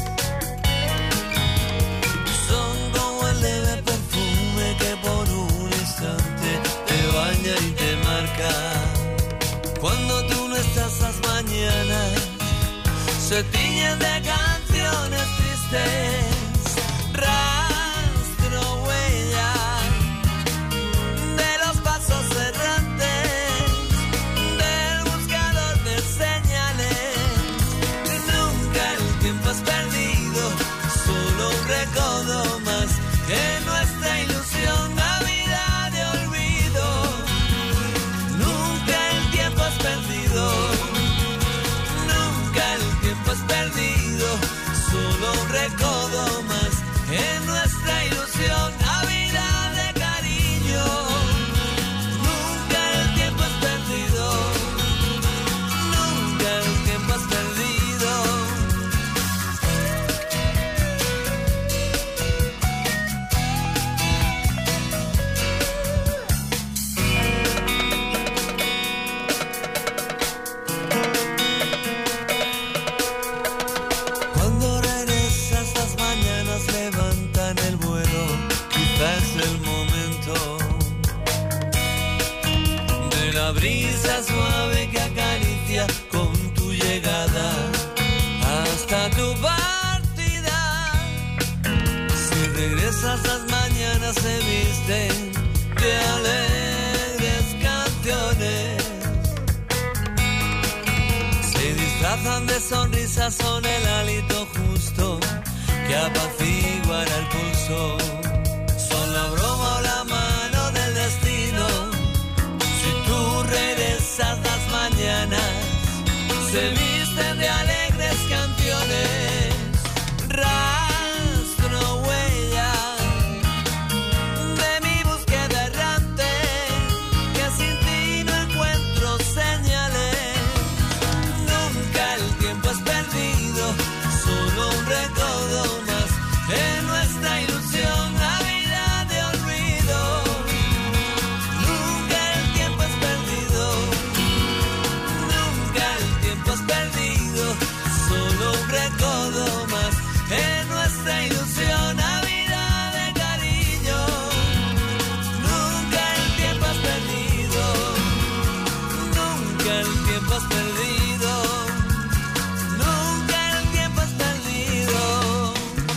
Speaker 8: Son como el leve perfume que por un instante te baña y te marca. Cuando tú no estás, las mañanas se tiñen de canciones tristes. Rastro, huella de los pasos errantes del buscador de señales. Nunca el tiempo es perdido, solo un recodo más que nuestra ilusión, Navidad de olvido. Nunca el tiempo es perdido, nunca el tiempo es perdido. brisa suave que acaricia con tu llegada hasta tu partida. Si regresas las mañanas se visten de alegres canciones, se disfrazan de sonrisas, son el hálito justo que apaciguará el pulso, son la broma o la mano del destino. Si tú regresas las mañanas se visten de alegres canciones, rastro, huella de mi búsqueda errante, que sin ti no encuentro señales. Nunca el tiempo es perdido, solo un recodo más en nuestra ilusión, la vida de olvido. Nunca el tiempo es perdido, nunca el tiempo es perdido, solo un recodo más en nuestra ilusión, la vida de cariño. Nunca el tiempo es perdido, nunca el tiempo es perdido, nunca el tiempo es perdido.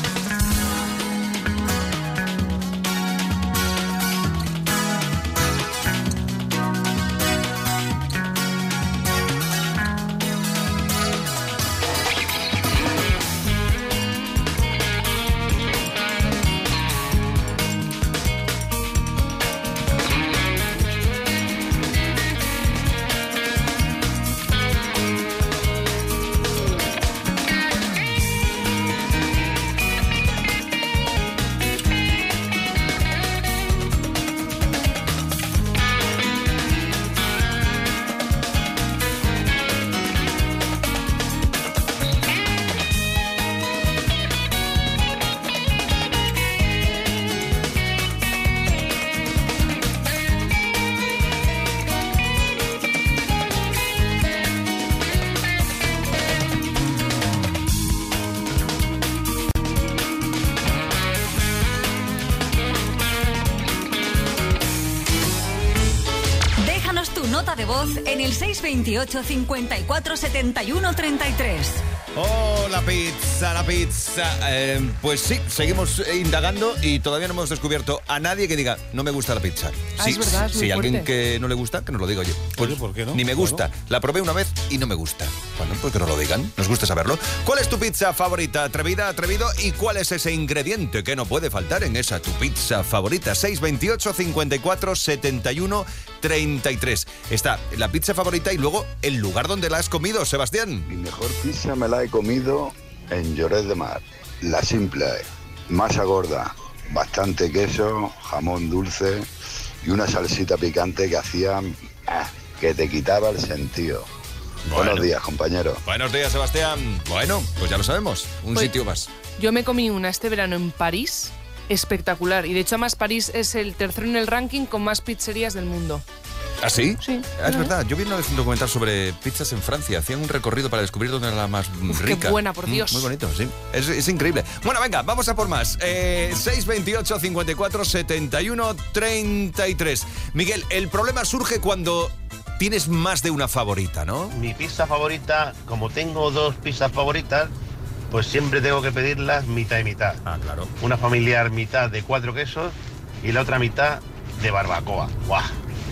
Speaker 12: Déjanos tu nota de voz en el seis veintiocho, cincuenta y cuatro, setenta y uno, treinta y tres.
Speaker 3: Oh, la pizza, la pizza. Eh, pues sí, seguimos indagando y todavía no hemos descubierto a nadie que diga, no me gusta la pizza.
Speaker 6: Ah,
Speaker 3: Sí,
Speaker 6: es verdad, es muy
Speaker 3: si alguien
Speaker 6: fuerte.
Speaker 3: que no le gusta, que nos lo diga, oye. Pues
Speaker 4: Oye, ¿por qué no?
Speaker 3: Ni me gusta.
Speaker 4: Bueno.
Speaker 3: La probé una vez y no me gusta. Bueno, pues que nos lo digan. Nos gusta saberlo. ¿Cuál es tu pizza favorita, atrevida, atrevido? ¿Y cuál es ese ingrediente que no puede faltar en esa tu pizza favorita? seis veintiocho, cincuenta y cuatro, setenta y uno, treinta y tres. Está la pizza favorita y luego el lugar donde la has comido, Sebastián.
Speaker 18: Mi mejor pizza me la he comido en Lloret de Mar. La simple, masa gorda, bastante queso, jamón dulce y una salsita picante que hacía ah, que te quitaba el sentido.
Speaker 3: Bueno.
Speaker 18: Buenos días, compañero.
Speaker 3: Buenos días, Sebastián. Bueno, pues ya lo sabemos. Un
Speaker 6: Pues-
Speaker 3: sitio más.
Speaker 6: Yo me comí una este verano en París, espectacular. Y de hecho, además, París es el tercero en el ranking con más pizzerías del mundo.
Speaker 3: ¿Ah, sí?
Speaker 6: Sí.
Speaker 3: Ah, es verdad. Yo vi una vez un documental sobre pizzas en Francia. Hacían un recorrido para descubrir dónde era la más mm,
Speaker 6: Uf, qué
Speaker 3: rica.
Speaker 6: buena, por
Speaker 3: Mm,
Speaker 6: Dios.
Speaker 3: Muy bonito, sí. Es, es increíble. Bueno, venga, vamos a por más. Eh, seis veintiocho, cincuenta y cuatro, setenta y uno, treinta y tres. Miguel, el problema surge cuando tienes más de una favorita, ¿no?
Speaker 19: Mi pizza favorita, como tengo dos pizzas favoritas, pues siempre tengo que pedirlas mitad y mitad.
Speaker 3: Ah, claro.
Speaker 19: Una familiar mitad de cuatro quesos y la otra mitad de barbacoa. ¡Guau!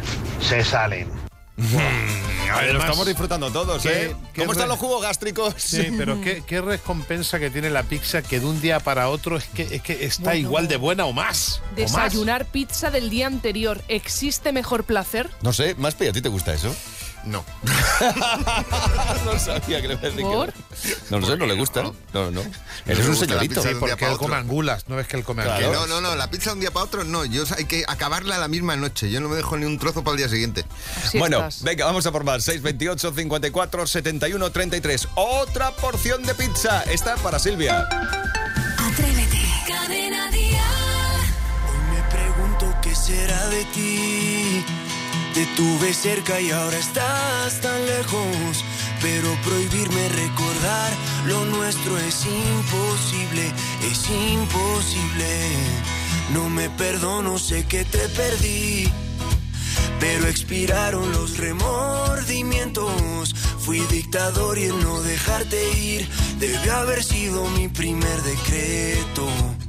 Speaker 19: Se salen.
Speaker 3: A ver, lo
Speaker 4: Además,
Speaker 3: estamos disfrutando todos,
Speaker 4: ¿qué-
Speaker 3: ¿eh?
Speaker 4: qué
Speaker 3: ¿Cómo están
Speaker 4: re-
Speaker 3: los jugos gástricos?
Speaker 4: Sí, pero qué, qué recompensa que tiene la pizza que de un día para otro es que, es que está
Speaker 6: Bueno.
Speaker 4: igual de buena o más. o más.
Speaker 6: Desayunar pizza del día anterior. ¿Existe mejor placer?
Speaker 3: No sé, Maspi, ¿a ti te gusta eso?
Speaker 5: No.
Speaker 3: No sabía que le iba a decir que
Speaker 6: ¿Por?
Speaker 3: no. No lo sé, no le gusta. No, no. Eres
Speaker 5: me
Speaker 3: un
Speaker 5: gusta la
Speaker 3: señorito.
Speaker 5: pizza
Speaker 4: Sí,
Speaker 5: de un día
Speaker 4: porque
Speaker 5: para
Speaker 4: él
Speaker 5: otro.
Speaker 4: come angulas, no ves que él come
Speaker 3: Claro.
Speaker 5: Que
Speaker 4: angulas.
Speaker 5: no, no, no, la pizza de un día para otro no. Yo hay que acabarla la misma noche. Yo no me dejo ni un trozo para el día siguiente.
Speaker 6: Así
Speaker 3: Bueno,
Speaker 6: estás.
Speaker 3: venga, vamos a por más. seis veintiocho, cincuenta y cuatro, setenta y uno, treinta y tres. Otra porción de pizza. Esta para Silvia.
Speaker 12: Atrévete.
Speaker 2: Cadena Dial.
Speaker 8: Hoy me pregunto qué será de ti. Te tuve cerca y ahora estás tan lejos. Pero prohibirme recordar lo nuestro es imposible, es imposible. No me perdono, sé que te perdí. pero expiraron los remordimientos. Fui dictador y el no dejarte ir debió haber sido mi primer decreto.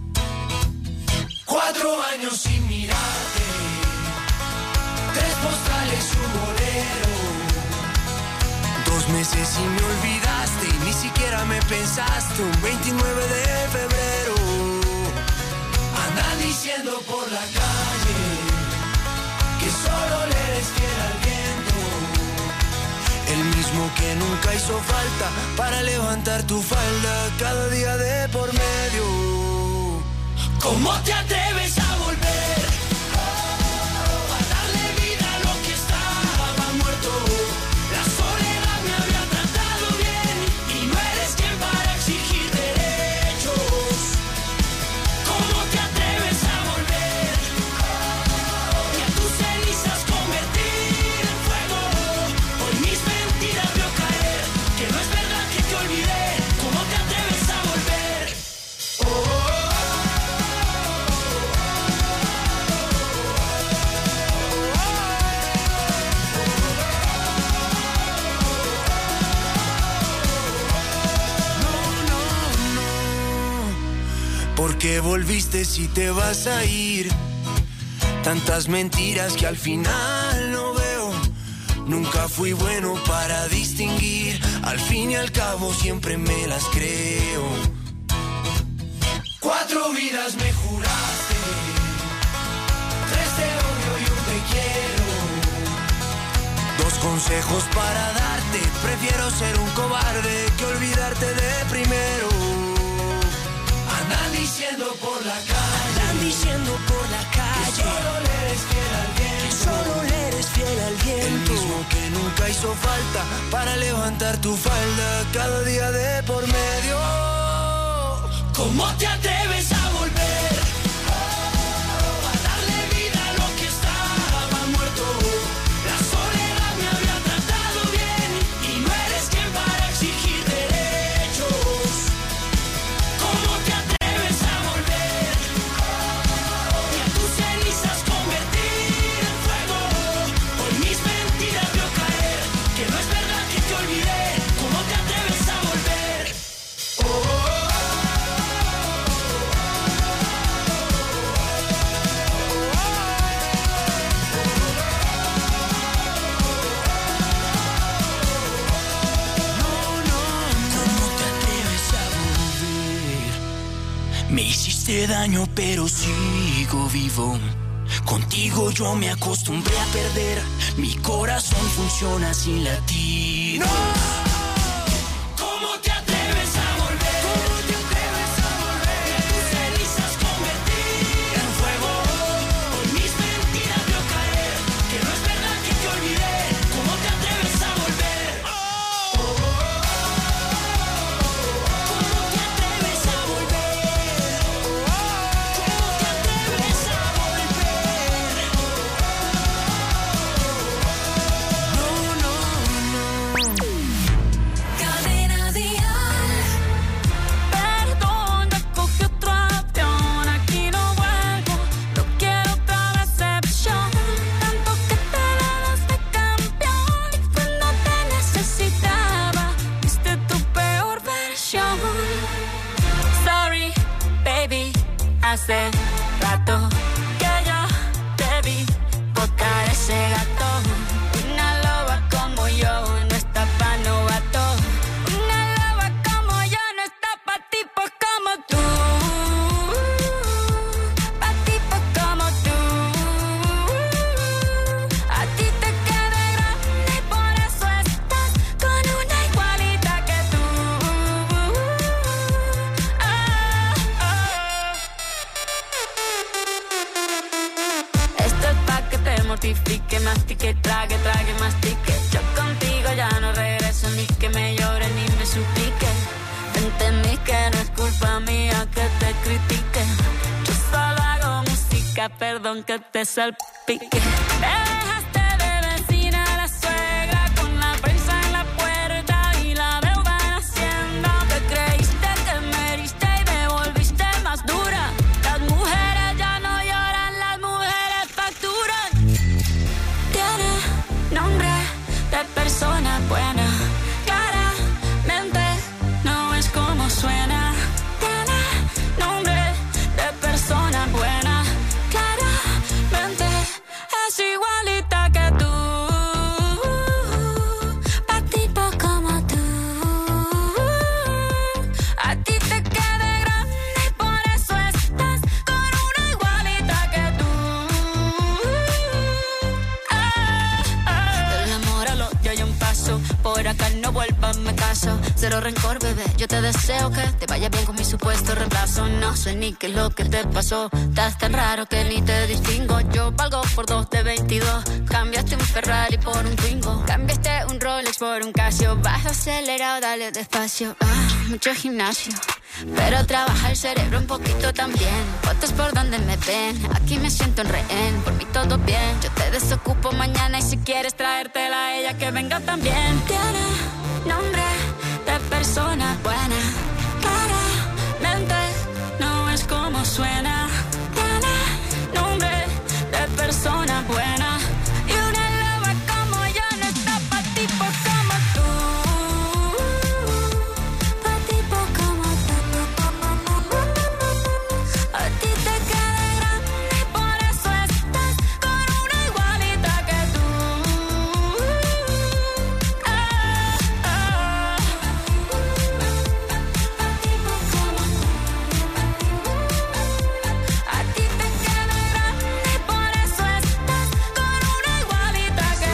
Speaker 8: Cuatro años sin mirarte, tres postales y un bolero. Dos meses y me olvidaste y ni siquiera me pensaste. Un veintinueve de febrero andan diciendo por la calle que solo le eres fiel al viento, el mismo que nunca hizo falta para levantar tu falda cada día de por medio. ¿Cómo te atreves a volver oh, a darle vida a lo que estaba muerto? La soledad me había tratado bien y no eres quien para exigir derechos. ¿Cómo te atreves a volver oh, y a tus cenizas convertir en fuego? Hoy mis mentiras veo caer, que no es verdad que te olvidé. ¿Cómo te atreves a volver? Oh, oh. ¿Por qué volviste si te vas a ir? Tantas mentiras que al final no veo. Nunca fui bueno para distinguir. Al fin y al cabo siempre me las creo. Cuatro vidas me juraste, tres te odio y un te quiero. Dos consejos para darte. Prefiero ser un cobarde que olvidarte de primero. Andan diciendo por la calle, andan diciendo por la calle que solo le eres fiel al viento, que solo le eres fiel al viento, el mismo que nunca hizo falta para levantar tu falda cada día de por medio. ¿Cómo te atreves a volver oh, a darle vida a lo que estaba muerto? La soledad me había tratado bien y no eres quien para exigir derechos. ¿Cómo te atreves a volver oh, y a tus cenizas convertir en fuego? Hoy mis mentiras veo caer, que no es verdad que te olvidé. ¿Cómo te atreves a volver? Oh, oh. Me hiciste daño pero sigo vivo. Contigo yo me acostumbré a perder. Mi corazón funciona sin latir. ¡No! ¿Cómo te atreves a volver? ¿Cómo te atreves a volver? Y a tus cenizas convertir en fuego. Hoy mis mentiras veo caer, que no es verdad que te olvidé. ¿Cómo te atreves a volver? Oh, oh, oh. ¿Cómo te atreves a volver?
Speaker 20: Hace rato que yo te vi botar ese gato. Una loba como yo no está pa' novato. Una loba como yo no está pa' tipos como tú. Pa' tipos como tú. A ti te queda grande y por eso estás con una igualita que tú. Ah, ah. Esto es pa' que te mortifique, mastique, trague, trague, mastique. Yo contigo ya no regreso, ni que me llore ni me suplique. Entendí que no es culpa mía que te critique. Yo solo hago música, perdón que te salpique. Me dejaste de vecina a la suegra con la prensa en la puerta y la deuda en Hacienda. Te creíste que me heriste y me volviste más dura. Las mujeres ya no lloran, las mujeres facturan. Te cero rencor, bebé. Yo te deseo que te vaya bien con mi supuesto reemplazo. No sé ni qué es lo que te pasó. Estás tan raro que ni te distingo. Yo valgo por dos de veintidós. Cambiaste un Ferrari por un Twingo. Cambiaste un Rolex por un Casio. Vas acelerado, dale despacio. Ah, mucho gimnasio, pero trabaja el cerebro un poquito también. Fotos por donde me ven, aquí me siento en rehén. Por mí todo bien, yo te desocupo mañana. Y si quieres traértela a ella, que venga también. Tiene nombre de persona buena, claramente no es como suena. Tiene nombre de persona buena. Y una loba como yo no está pa' tipo como tú. Pa' tipo como tú. A ti te queda grande y por eso estás con una igualita que tú. Ah, ah. A ti te queda grande y por eso estás con una igualita que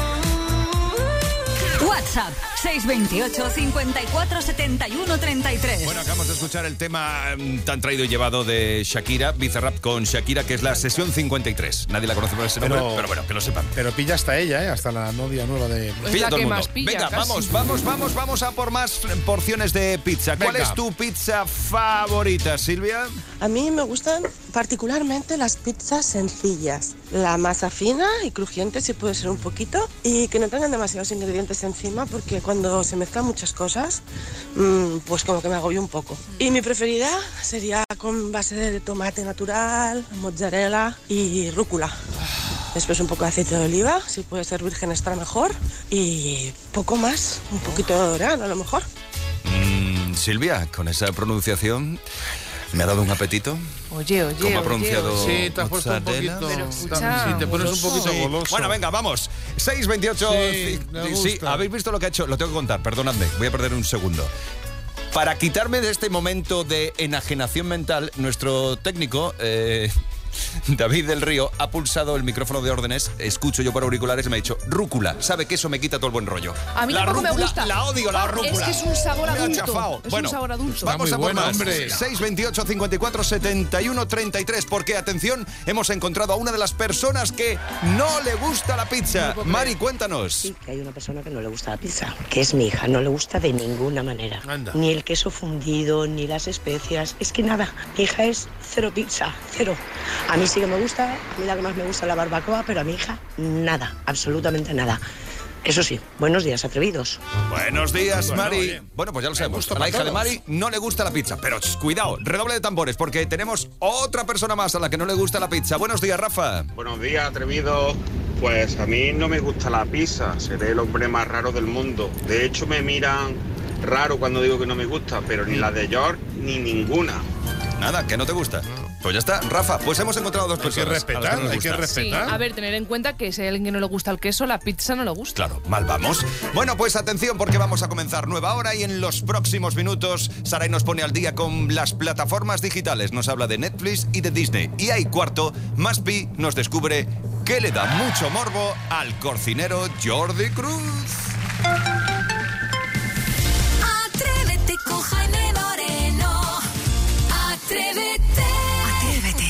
Speaker 20: tú.
Speaker 12: WhatsApp seis veintiocho, cincuenta y cuatro, setenta y uno, treinta y tres.
Speaker 3: Bueno, acabamos de escuchar el tema mm, tan traído y llevado de Shakira, Bizarrap con Shakira, que es la sesión cincuenta y tres. Nadie la conoce por ese nombre, pero, pero bueno, que lo sepan.
Speaker 4: Pero pilla hasta ella, ¿eh? Hasta la novia nueva de...
Speaker 6: Es
Speaker 3: Pilla
Speaker 6: la
Speaker 3: todo
Speaker 6: que
Speaker 3: el mundo.
Speaker 6: más pilla,
Speaker 3: Venga,
Speaker 6: casi.
Speaker 3: vamos, vamos, vamos, vamos a por más porciones de pizza. ¿Cuál
Speaker 4: Venga.
Speaker 3: es tu pizza favorita, Silvia?
Speaker 21: A mí me gustan particularmente las pizzas sencillas. La masa fina y crujiente, si puede ser un poquito, y que no tengan demasiados ingredientes encima, porque cuando se mezclan muchas cosas, mmm, pues como que me agobio un poco. Y mi preferida sería con base de tomate natural, mozzarella y rúcula. Después un poco de aceite de oliva, si puede ser virgen estará mejor, y poco más, un poquito de orégano a lo mejor.
Speaker 3: Mm, Silvia, con esa pronunciación me ha dado un apetito.
Speaker 6: Oye, oye,
Speaker 3: ¿Cómo ha
Speaker 6: oye,
Speaker 3: pronunciado?
Speaker 6: oye.
Speaker 4: Sí, te has puesto un
Speaker 3: mozzarella?
Speaker 4: poquito...
Speaker 6: Pero escucha,
Speaker 4: sí, te pones un poquito
Speaker 3: Sí.
Speaker 4: goloso.
Speaker 3: Bueno, venga, vamos. seis veintiocho.
Speaker 4: Sí,
Speaker 3: ci-
Speaker 4: me
Speaker 3: sí,
Speaker 4: gusta.
Speaker 3: habéis visto lo que ha hecho. Lo tengo que contar, perdonadme. Voy a perder un segundo. Para quitarme de este momento de enajenación mental, nuestro técnico, eh, David del Río, ha pulsado el micrófono de órdenes. Escucho yo por auriculares y me ha dicho rúcula. ¿Sabe que eso me quita todo el buen rollo?
Speaker 6: A mí
Speaker 3: la
Speaker 6: tampoco me
Speaker 3: rúcula,
Speaker 6: gusta.
Speaker 3: La odio, la rúcula.
Speaker 6: Es que es un sabor
Speaker 3: Me ha
Speaker 6: adulto.
Speaker 3: chafao.
Speaker 6: Es
Speaker 3: Bueno,
Speaker 6: un sabor adulto.
Speaker 3: Vamos
Speaker 4: Está
Speaker 3: a
Speaker 4: muy
Speaker 3: por
Speaker 4: bueno,
Speaker 3: más.
Speaker 4: hombre.
Speaker 3: seis veintiocho, cincuenta y cuatro, setenta y uno, treinta y tres. Porque, atención, hemos encontrado a una de las personas que no le gusta la pizza. Mari, cuéntanos.
Speaker 22: Sí, que hay una persona que no le gusta la pizza, que es mi hija, no le gusta de ninguna manera.
Speaker 4: Anda.
Speaker 22: Ni el queso fundido, ni las especias, es que nada. Mi hija es cero pizza, cero. A mí sí que me gusta, a mí la que más me gusta es la barbacoa, pero a mi hija nada, absolutamente nada. Eso sí, buenos días, atrevidos.
Speaker 3: Buenos días,
Speaker 4: Bueno,
Speaker 3: Mari.
Speaker 4: oye,
Speaker 3: Bueno, pues ya lo sabemos.
Speaker 4: gusto
Speaker 3: A la
Speaker 4: para
Speaker 3: hija de
Speaker 4: todos.
Speaker 3: Mari no le gusta la pizza. Pero ch, cuidado, redoble de tambores, porque tenemos otra persona más a la que no le gusta la pizza. Buenos días, Rafa.
Speaker 23: Buenos días, atrevidos. Pues a mí no me gusta la pizza, seré el hombre más raro del mundo. De hecho, me miran raro cuando digo que no me gusta, pero ni la de York ni ninguna.
Speaker 3: Nada, que no te gusta. Pues ya está, Rafa. Pues hemos encontrado dos
Speaker 4: Hay que
Speaker 3: personas. a
Speaker 4: respetar,
Speaker 3: las que no les
Speaker 4: hay que
Speaker 3: gusta.
Speaker 6: Sí,
Speaker 4: respetar.
Speaker 6: a ver, tener en cuenta que si hay alguien que no le gusta el queso, la pizza no le gusta.
Speaker 3: Claro, mal vamos. Bueno, pues atención porque vamos a comenzar nueva hora y en los próximos minutos Saray nos pone al día con las plataformas digitales. Nos habla de Netflix y de Disney. Y ahí cuarto, Maspi nos descubre que le da mucho morbo al cocinero Jordi Cruz.
Speaker 2: Atrévete con Jaime Moreno. Atrévete. Atrévete.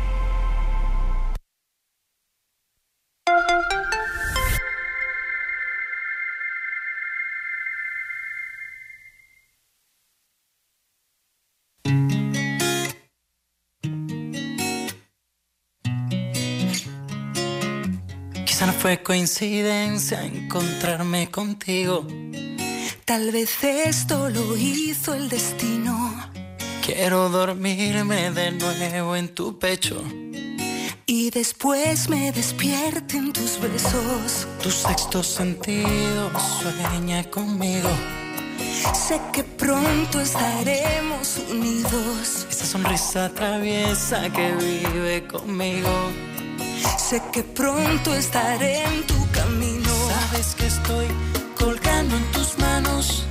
Speaker 13: Quizá no fue coincidencia encontrarme contigo.
Speaker 2: Tal vez esto lo hizo el destino.
Speaker 13: Quiero dormirme de nuevo en tu pecho.
Speaker 2: Y después me despierten tus besos.
Speaker 13: Tu sexto sentido sueña conmigo.
Speaker 2: Sé que pronto estaremos unidos.
Speaker 13: Esa sonrisa traviesa que vive conmigo.
Speaker 2: Sé que pronto estaré en tu camino.
Speaker 13: Sabes que estoy colgando en tus manos.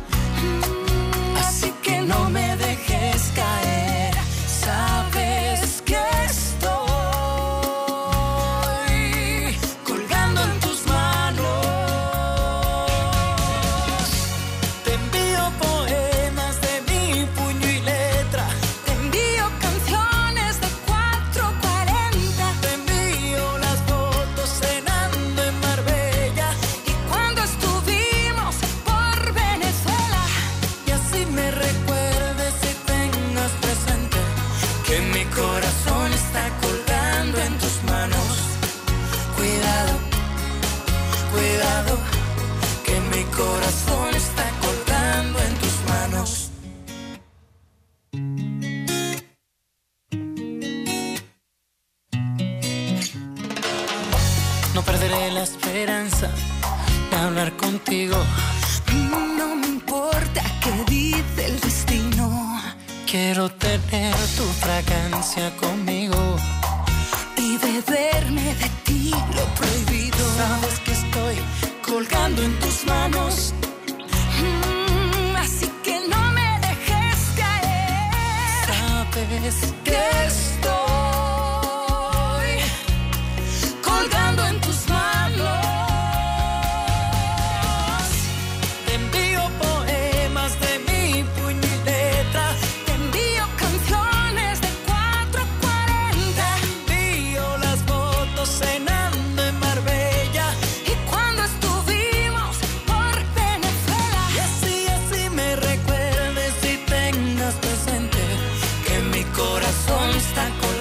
Speaker 2: Así que no me dejes caer. Sabes que estoy colgando en tus manos.
Speaker 13: Te envío perderé la esperanza de hablar contigo.
Speaker 2: No me importa qué dice el destino.
Speaker 13: Quiero tener tu fragancia conmigo
Speaker 2: y beberme de ti lo prohibido.
Speaker 13: Sabes que estoy colgando en tus manos.
Speaker 2: Mm, así que no me dejes caer.
Speaker 13: Sabes
Speaker 2: que estoy colgando en tus manos.
Speaker 13: Te envío poemas de mi puño y letra.
Speaker 2: Te envío canciones de cuatro cuarenta.
Speaker 13: Te envío las fotos cenando en Marbella
Speaker 2: y cuando estuvimos por Venezuela.
Speaker 13: Y así, así me recuerdes y tengas presente que mi corazón está con